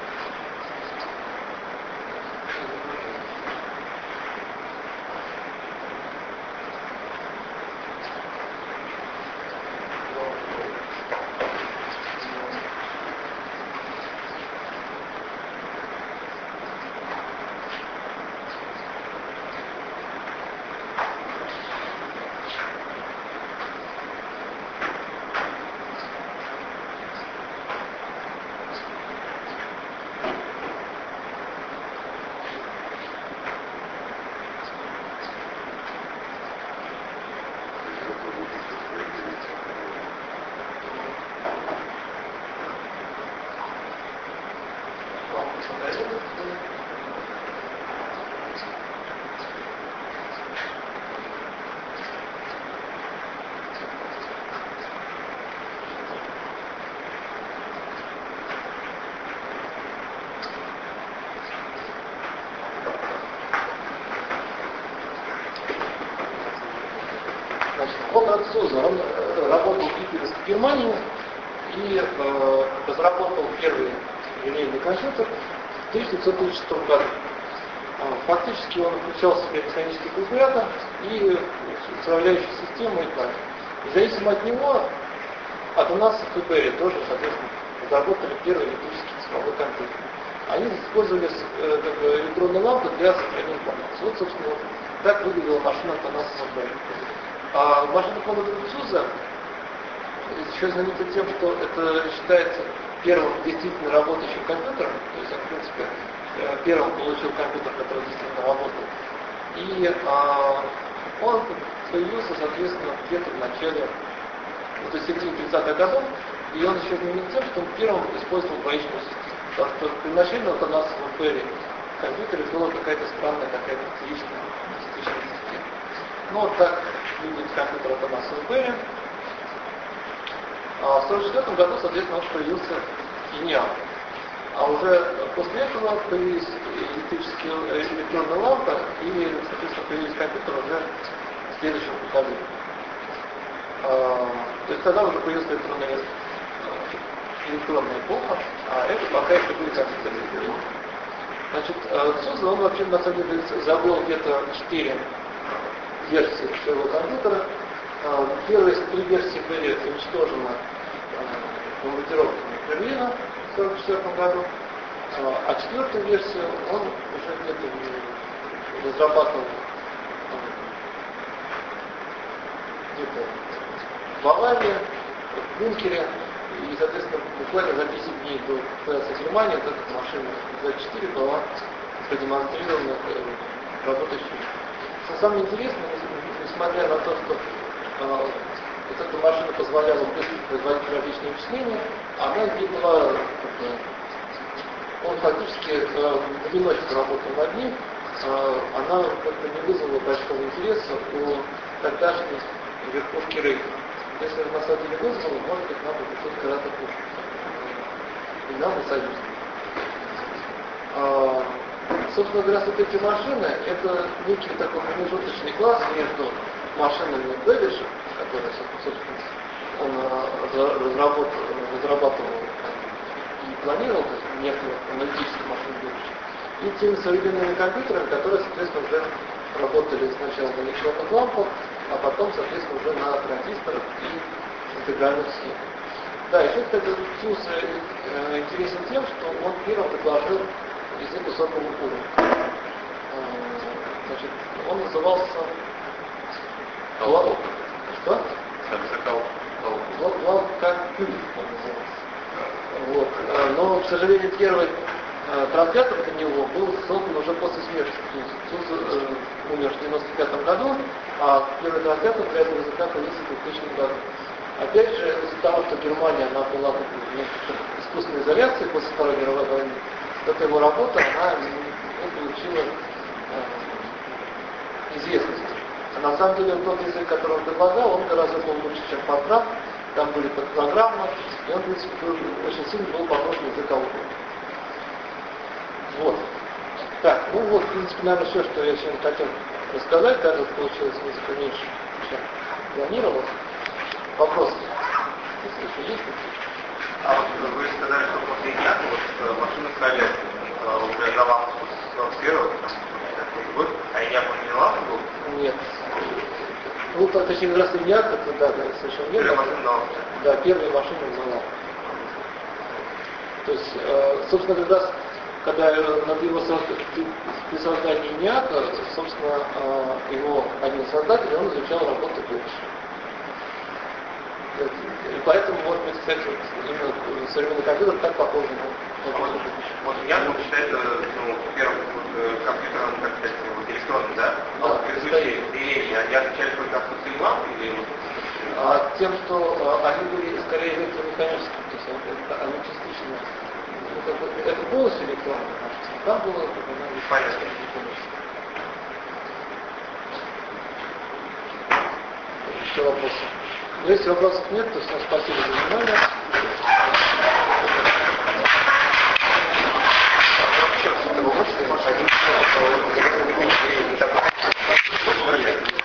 Конрад Цуза, он работал в Германии и разработал первый линейный компьютер в 1936 году. Фактически он включал в себя механический калькулятор и управляющую систему и память. Независимо от него, от нас в ФБР тоже, соответственно, разработали первый электрический цифровой компьютер. Они использовали электронные лампы для сохранения памяти. Вот, собственно, вот так выглядела машина от нас в ФБР. А машина Конрада Цуза еще знаменита тем, что это считается первым действительно работающим компьютером. То есть он, в принципе, первым получил компьютер, который действительно работал. И Он появился, соответственно, где-то в начале, то есть в середине 30-х годов, и он еще знаменит тем, что он первым использовал двоичную систему. Потому что изначально вот у нас в Perry компьютере была какая-то странная, какая-то тричная система. Ну вот так выглядит компьютер от нас в Perry. А в 1944 году, соответственно, он появился ENIAC. А уже после этого появились электрические электронные лампы и, соответственно, появились компьютеры уже в следующем поколении. То есть тогда уже появилась электронная эпоха, а это пока еще были компьютеры. Значит, Суза, он вообще на самом деле забыл где-то 4 версии своего компьютера. Первые 3 версии были уничтожены бомбардировками Берлина в 1944 году, а 4-ю версию он уже где-то разрабатывал где-то в Баварии, в бункере, и, соответственно, буквально за 10 дней до операции Германии вот эта машина Z4 была продемонстрирована работающей. Что самое интересное, несмотря на то, что вот эта машина позволяла быстро производить различные вычисления, она не была, он фактически в одиночку работал над ней, она как-то не вызвала большого интереса у тогдашней верхушки Рейха. Если на самом деле вызвало, может быть, нам бы пришлось гораздо хуже. И нам, и союзникам. Собственно говоря, вот эти машины, это некий такой промежуточный класс между машинами Бэббиджа, которые, собственно, он разрабатывал и планировал, то есть некую аналитическую машину Бэббиджа, и теми современными компьютерами, которые, соответственно, уже работали сначала на электронных лампах, а потом, соответственно, уже на транзисторах и интегральных схемах. Да, еще, кстати, Суза интересен тем, что он первым предложил язык высокого уровня. Значит, он назывался Что? Компьютер он назывался. Вот. Но, к сожалению, первый транслятор для него был создан уже после смерти Суза. Суза умер в 1995 году, а первый транслятор для этого языка появился в 2000 году. Опять же, из-за того, что Германия она была в искусственной изоляции после Второй мировой войны, эта его работа, она получила известность. А на самом деле тот язык, который он предлагал, он гораздо был лучше, чем Fortran. Там были подпрограммы, и он, в принципе, очень сильно был похож на язык Ауто. Вот. Так, ну вот, в принципе, наверное, все, что я сегодня хотел рассказать, даже получилось несколько меньше, чем планировал. Вопросы? Если еще есть какие-то? А вот вы сказали, что после ENIAC вот машины стали уже на лампу с 41-го, год, а ENIAC он не на лампу был? Нет. Ну, точнее, как раз ENIAC, это, да, совершенно верно. Первая машина на лампу? Да, первая машина на лампу. То есть, собственно, как раз, когда над его при создании ENIAC, собственно, его один создатель, он изучал работу Бэббиджа. И поэтому, может быть, кстати, именно современный компьютер так похож на компьютер. Вот ENIAC, он считается первым компьютером, как сказать, электронным, да? А вот предыдущие две они отличались только отсутствием лампы или? Тем, что они были скорее электромеханическими, то есть они частично, это полностью электронные машины, там было Понятно. Еще вопросы? Но если вопросов нет, то всем спасибо за внимание.